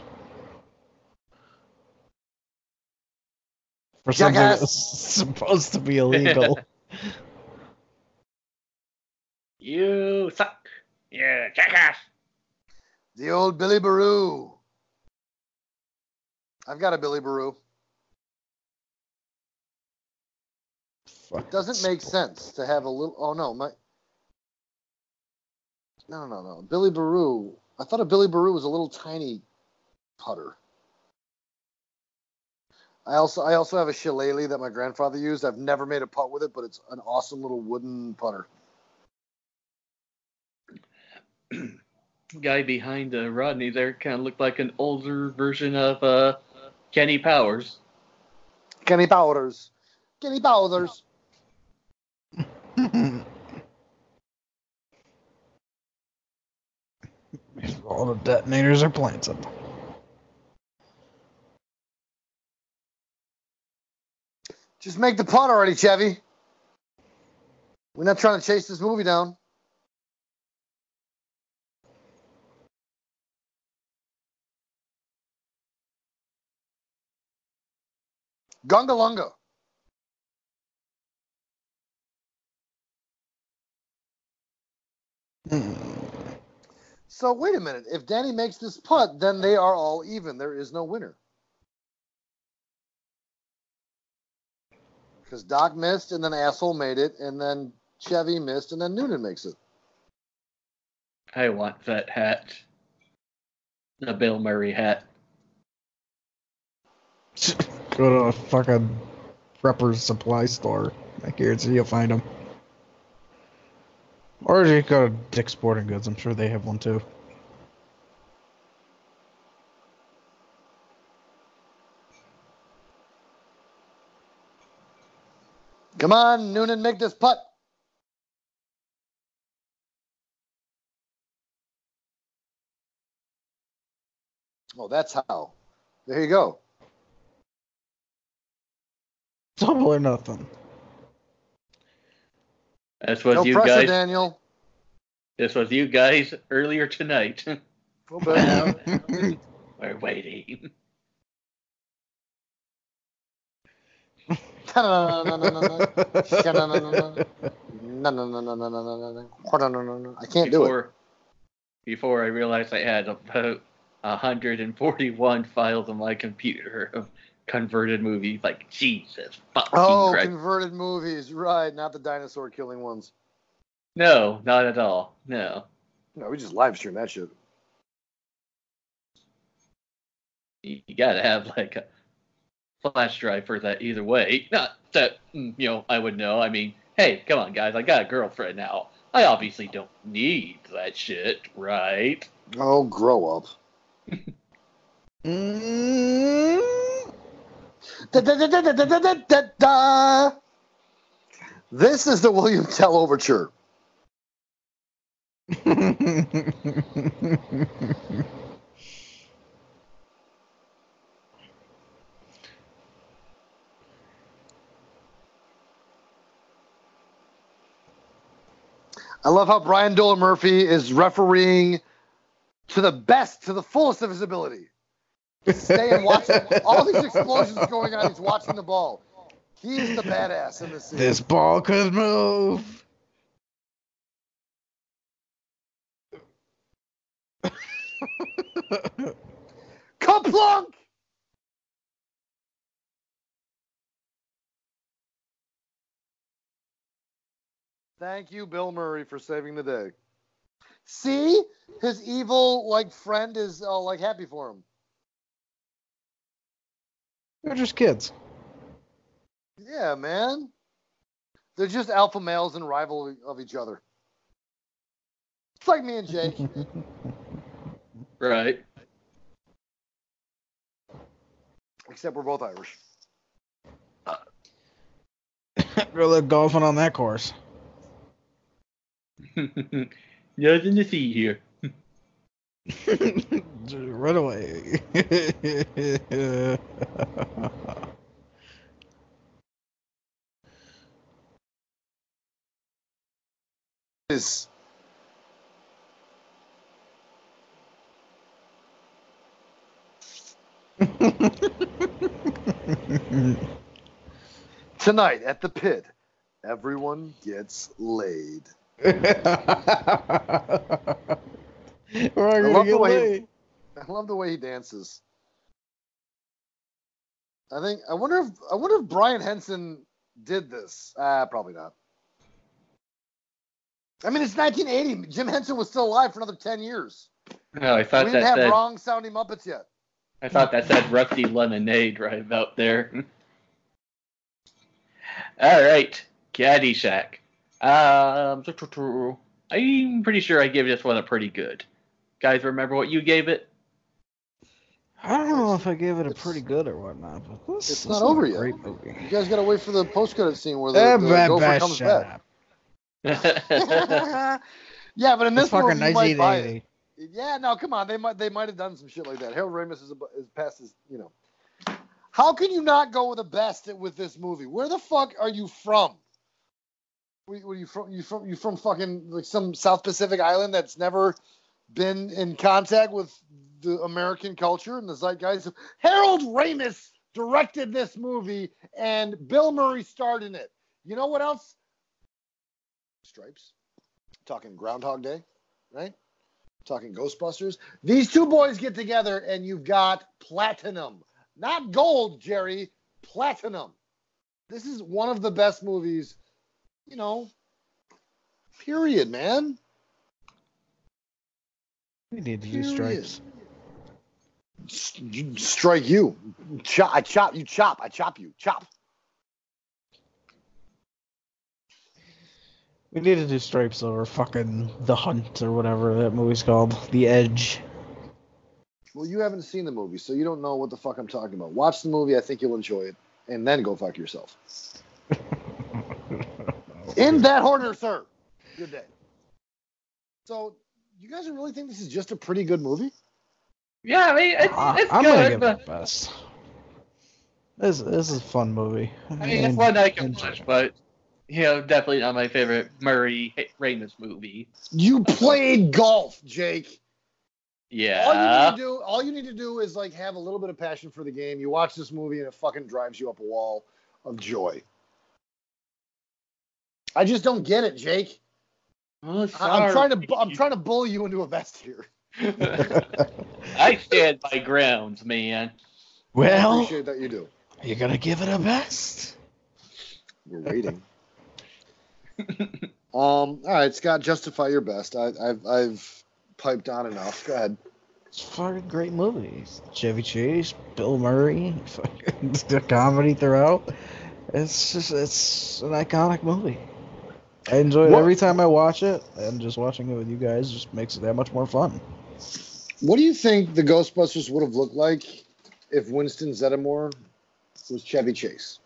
For something Jackass. that's supposed to be illegal. You suck. Yeah, jackass. The old Billy Baroo. I've got a Billy Baroo. It doesn't make sense to have a little. Oh no, my. No, no, no. Billy Baroo. I thought a Billy Baroo was a little tiny putter. I also, I also have a shillelagh that my grandfather used. I've never made a putt with it, but it's an awesome little wooden putter. guy behind uh, Rodney there kind of looked like an older version of uh, Kenny Powers. Kenny Powers. Kenny Powers. All the detonators are planted. Just make the punt already, Chevy. We're not trying to chase this movie down. Gunga Lunga. So wait a minute. If Danny makes this putt, then they are all even. There is no winner. Because Doc missed, and then Asshole made it, and then Chevy missed, and then Noonan makes it. I want that hat. A Bill Murray hat. Go to a fucking prepper's supply store. I guarantee you'll find them. Or you go to Dick's Sporting Goods. I'm sure they have one too. Come on, Noonan, make this putt. Oh, that's how. There you go. Double or nothing. This was No you pressure, guys. Daniel. This was you guys earlier tonight. We're waiting. No, no, no, no, no, no. No, no, no, no. No, no, no, no, no, no, no, no. No, no, no, no. I can't do it. Before, before I realized I had about one hundred forty-one files on my computer of converted movies. Like, Jesus fucking Oh, Christ. converted movies. Right, not the dinosaur killing ones. No, not at all. No. No, we just live stream that shit. You, you gotta have, like, a flash drive for that either way. Not that, mm, you know, I would know. I mean, hey, come on, guys. I got a girlfriend now. I obviously don't need that shit, right? Oh, grow up. Mm. Da, da, da, da, da, da, da, da, da. This is the William Tell Overture. I love how Brian Dolan Murphy is refereeing to the best, to the fullest of his ability. Stay and watch all these explosions going on. He's watching the ball. He's the badass in this scene. This ball could move. Kaplunk! Thank you, Bill Murray, for saving the day. See? His evil, like, friend is, uh, like, happy for him. They're just kids. Yeah, man. They're just alpha males and rival of each other. It's like me and Jake. Right. Except we're both Irish. Go live golfing on that course. Nothing to see here. Run away. Is tonight at the pit, everyone gets laid. We're I gonna love get the way laid. I love the way he dances. I think I wonder if I wonder if Brian Henson did this. Ah, probably not. I mean, it's nineteen eighty. Jim Henson was still alive for another ten years. No, I We thought didn't that have said. wrong sounding Muppets yet. I thought that said Rusty Lemonade right about there. All right, Caddyshack. Um, I'm pretty sure I gave this one a pretty good. guys remember what you gave it? I don't know if I gave it a pretty good or whatnot, but this, It's this not is over a yet. great movie. You guys gotta wait for the post-credit scene where the, Eh, the bah, gopher bah, comes shut back. Yeah, Yeah, but in It's this movie, fucking you might buy nineteen eighty. it. Yeah, no, come on. They might they might have done some shit like that. Harold Ramis is, a, is past his, you know. How can you not go with the best with this movie? Where the fuck are you from? Where, where you from? You from? You from fucking like some South Pacific island that's never been in contact with the American culture and the zeitgeist? Harold Ramis directed this movie, and Bill Murray starred in it. You know what else? Stripes. Talking Groundhog Day, right? Talking Ghostbusters. These two boys get together, and you've got platinum. Not gold, Jerry. Platinum. This is one of the best movies, you know, period, man. We need to do Period. stripes. S- you- Strike you. Chop, I chop. You chop. I chop you. Chop. We need to do stripes over fucking The Hunt or whatever that movie's called. The Edge. Well, you haven't seen the movie, so you don't know what the fuck I'm talking about. Watch the movie. I think you'll enjoy it. And then go fuck yourself. In that order, sir. Good day. So, you guys really think this is just a pretty good movie? yeah. I mean, it's, I, it's I'm gonna good, give but it best. This this is a fun movie. I mean, it's one I can watch, but you know, definitely not my favorite Murray Ramis movie. You played golf, Jake. Yeah. All you need to do, all you need to do is like have a little bit of passion for the game. You watch this movie and it fucking drives you up a wall of joy. I just don't get it, Jake. Oh, I- I'm trying to, sorry. I'm trying to bully you into a vest here. I stand by grounds, man. I Well, appreciate that you do. you gotta give it a best. We're waiting. um. All right, Scott. Justify your best. I, I've, I've piped on enough. Go ahead. It's a fucking great movie. Chevy Chase, Bill Murray, fucking the comedy throughout. It's just it's an iconic movie. I enjoy it What- every time I watch it, and just watching it with you guys just makes it that much more fun. What do you think the Ghostbusters would have looked like if Winston Zeddemore was Chevy Chase?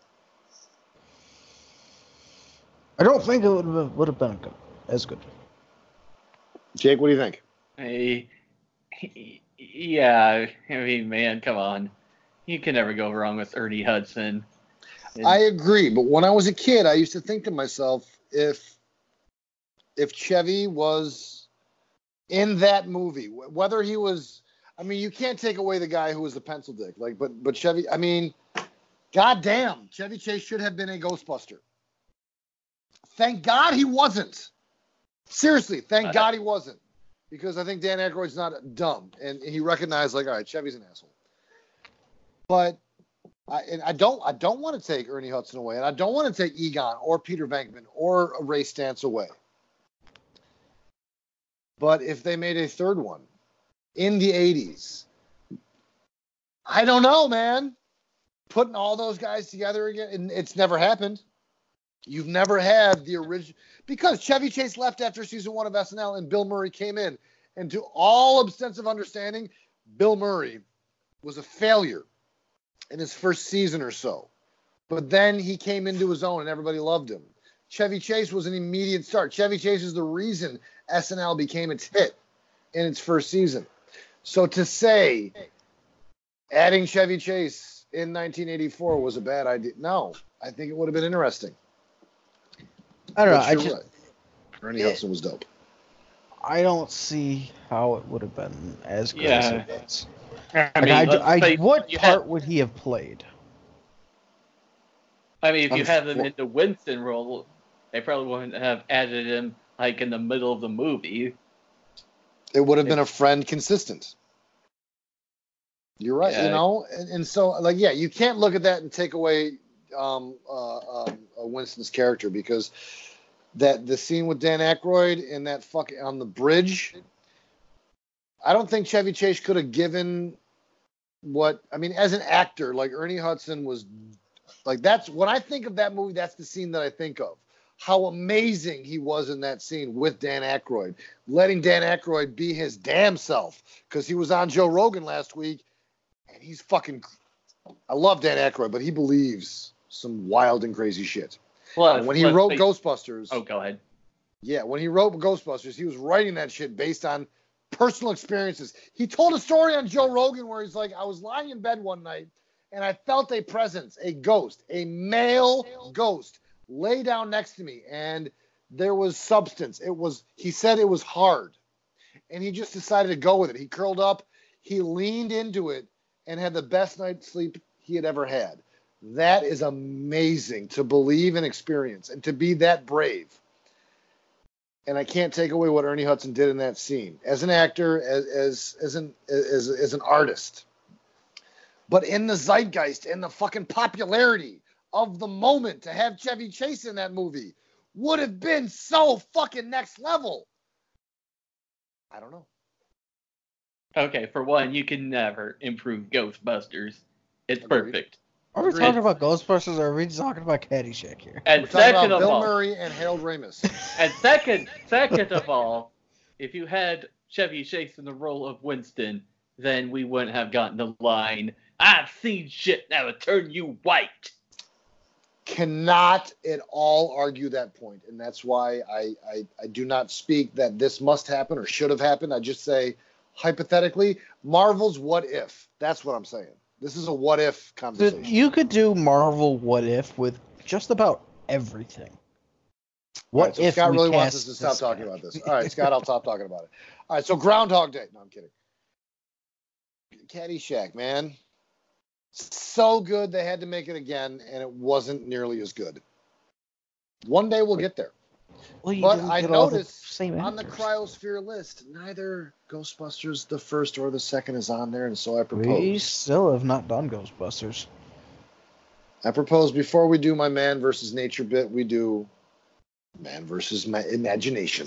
I don't think it would have would have been good, as good. Jake, what do you think? I, yeah, I mean, man, come on. You can never go wrong with Ernie Hudson. And- I agree, but when I was a kid, I used to think to myself, if if Chevy was in that movie, wh- whether he was, I mean, you can't take away the guy who was the pencil dick, like, but but Chevy, I mean, goddamn, Chevy Chase should have been a Ghostbuster. Thank God he wasn't. Seriously, thank Uh, God he wasn't, because I think Dan Aykroyd's not dumb, and he recognized, like, all right, Chevy's an asshole. But I, and I don't I don't want to take Ernie Hudson away, and I don't want to take Egon or Peter Venkman or Ray Stantz away. But if they made a third one in the eighties, I don't know, man. Putting all those guys together again, and it's never happened. You've never had the original, because Chevy Chase left after season one of S N L, and Bill Murray came in, and to all extensive understanding, Bill Murray was a failure in his first season or so. But then he came into his own and everybody loved him. Chevy Chase was an immediate start. Chevy Chase is the reason S N L became its hit in its first season. So to say adding Chevy Chase in nineteen eighty-four was a bad idea, no. I think it would have been interesting. I don't know. But I you're just right. Ernie Yeah. Hudson was dope. I don't see how it would have been as good Yeah. as it was. I Like, mean, I, let's I, say what you part have- would he have played? I mean, if you I'm have him for- in the Winston role, they probably wouldn't have added him like in the middle of the movie. It would have been a friend consistent. You're right, you Yeah. know, and, and so like yeah, you can't look at that and take away um, uh, um, uh, Winston's character, because that the scene with Dan Aykroyd in that fucking on the bridge, I don't think Chevy Chase could have given what I mean as an actor. Like Ernie Hudson was, like that's when I think of that movie, that's the scene that I think of. how amazing he was in that scene with Dan Aykroyd, letting Dan Aykroyd be his damn self, because he was on Joe Rogan last week, and he's fucking, I love Dan Aykroyd, but he believes some wild and crazy shit. Well, and when he wrote say, Ghostbusters, oh, go ahead. Yeah, when he wrote Ghostbusters, he was writing that shit based on personal experiences. He told a story on Joe Rogan where he's like, I was lying in bed one night, and I felt a presence, a ghost, a male ghost, lay down next to me, and there was substance. It was, he said it was hard, and he just decided to go with it. He curled up, he leaned into it, and had the best night's sleep he had ever had. That is amazing to believe and experience, and to be that brave. And I can't take away what Ernie Hudson did in that scene as an actor, as as as an as, as an artist, but in the zeitgeist and the fucking popularity of the moment, to have Chevy Chase in that movie would have been so fucking next level. I don't know. Okay, for one, you can never improve Ghostbusters. It's Agreed. perfect. Are we Agreed. talking about Ghostbusters, or are we talking about Caddyshack here? And We're talking second about of Bill all, Murray and Harold Ramis. and second, second of all, if you had Chevy Chase in the role of Winston, then we wouldn't have gotten the line, "I've seen shit that would turn you white." Cannot at all argue that point, and that's why I, I I do not speak that this must happen or should have happened. I just say, hypothetically, Marvel's What If. That's what I'm saying. This is a what if conversation. You could do Marvel What If with just about everything. What All right, so if Scott we really wants cast us to stop this talking guy? about this? All right, Scott, I'll stop talking about it. All right, so Groundhog Day. No, I'm kidding. Caddyshack, man. So good they had to make it again, and it wasn't nearly as good. One day we'll get there. Well, you But didn't I get all the noticed same on the actors. Cryosphere list, neither Ghostbusters the first or the second is on there, and so I propose. We still have not done Ghostbusters. I propose before we do my man versus nature bit, we do man versus ma- imagination.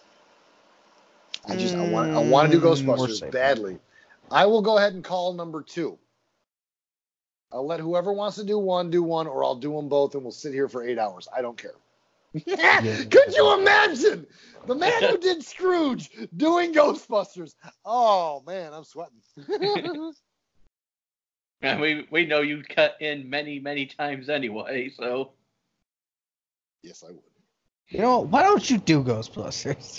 I just I want I want to do Mm, we're Ghostbusters safe. badly. I will go ahead and call number two. I'll let whoever wants to do one do one, or I'll do them both, and we'll sit here for eight hours. I don't care. Could you imagine the man who did Scrooge doing Ghostbusters? Oh man, I'm sweating. And we we know you cut in many many times anyway, so Yes, I would. You know, why don't you do Ghostbusters?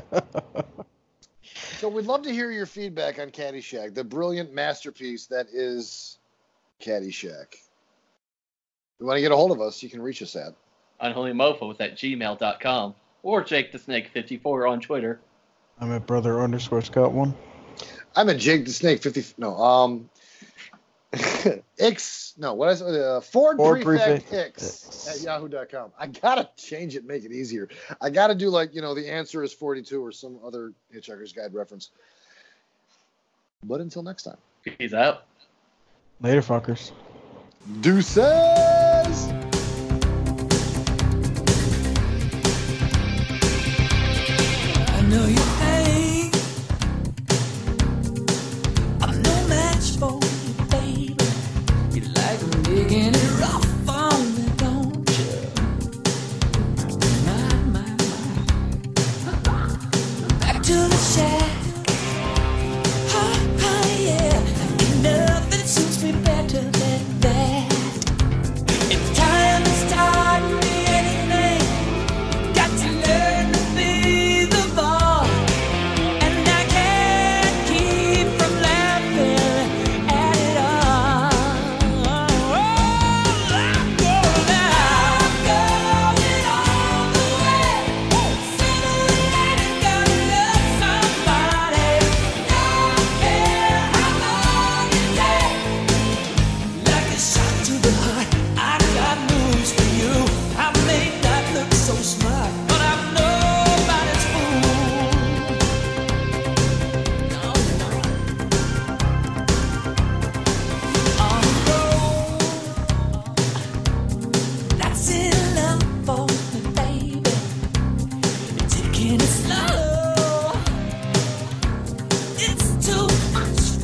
So we'd love to hear your feedback on Caddyshack, the brilliant masterpiece that is Caddyshack. If you want to get a hold of us, you can reach us at unholymofos at gmail dot com or Jake the Snake fifty-four on Twitter. I'm at brother underscore Scott one. I'm at Jake the Snake fifty. No, um, X. No, what is it? Uh, Ford, Ford Prefect Prefect X X. at yahoo dot com. I gotta change it, make it easier. I gotta do like you know the answer is forty-two or some other Hitchhiker's Guide reference. But until next time, Peace out. Later, fuckers. deuces. I know you think I'm no match for you, baby. You like making it rough on me, don't you? My, my, my. Back to the shack. Oh, oh, yeah. Ain't nothing suits me better than that. It's time to start me anything. Got to learn to be the ball. And I can't keep from laughing at it all. I'm going out. I'm going all the way. Sooner or later, gonna love somebody. Don't care how long it takes. Like a shot to the heart, I got news for you. I may not look so smart, but I'm nobody's fool. No, no. On the road, that's enough for me, baby. Taking it slow, it's too much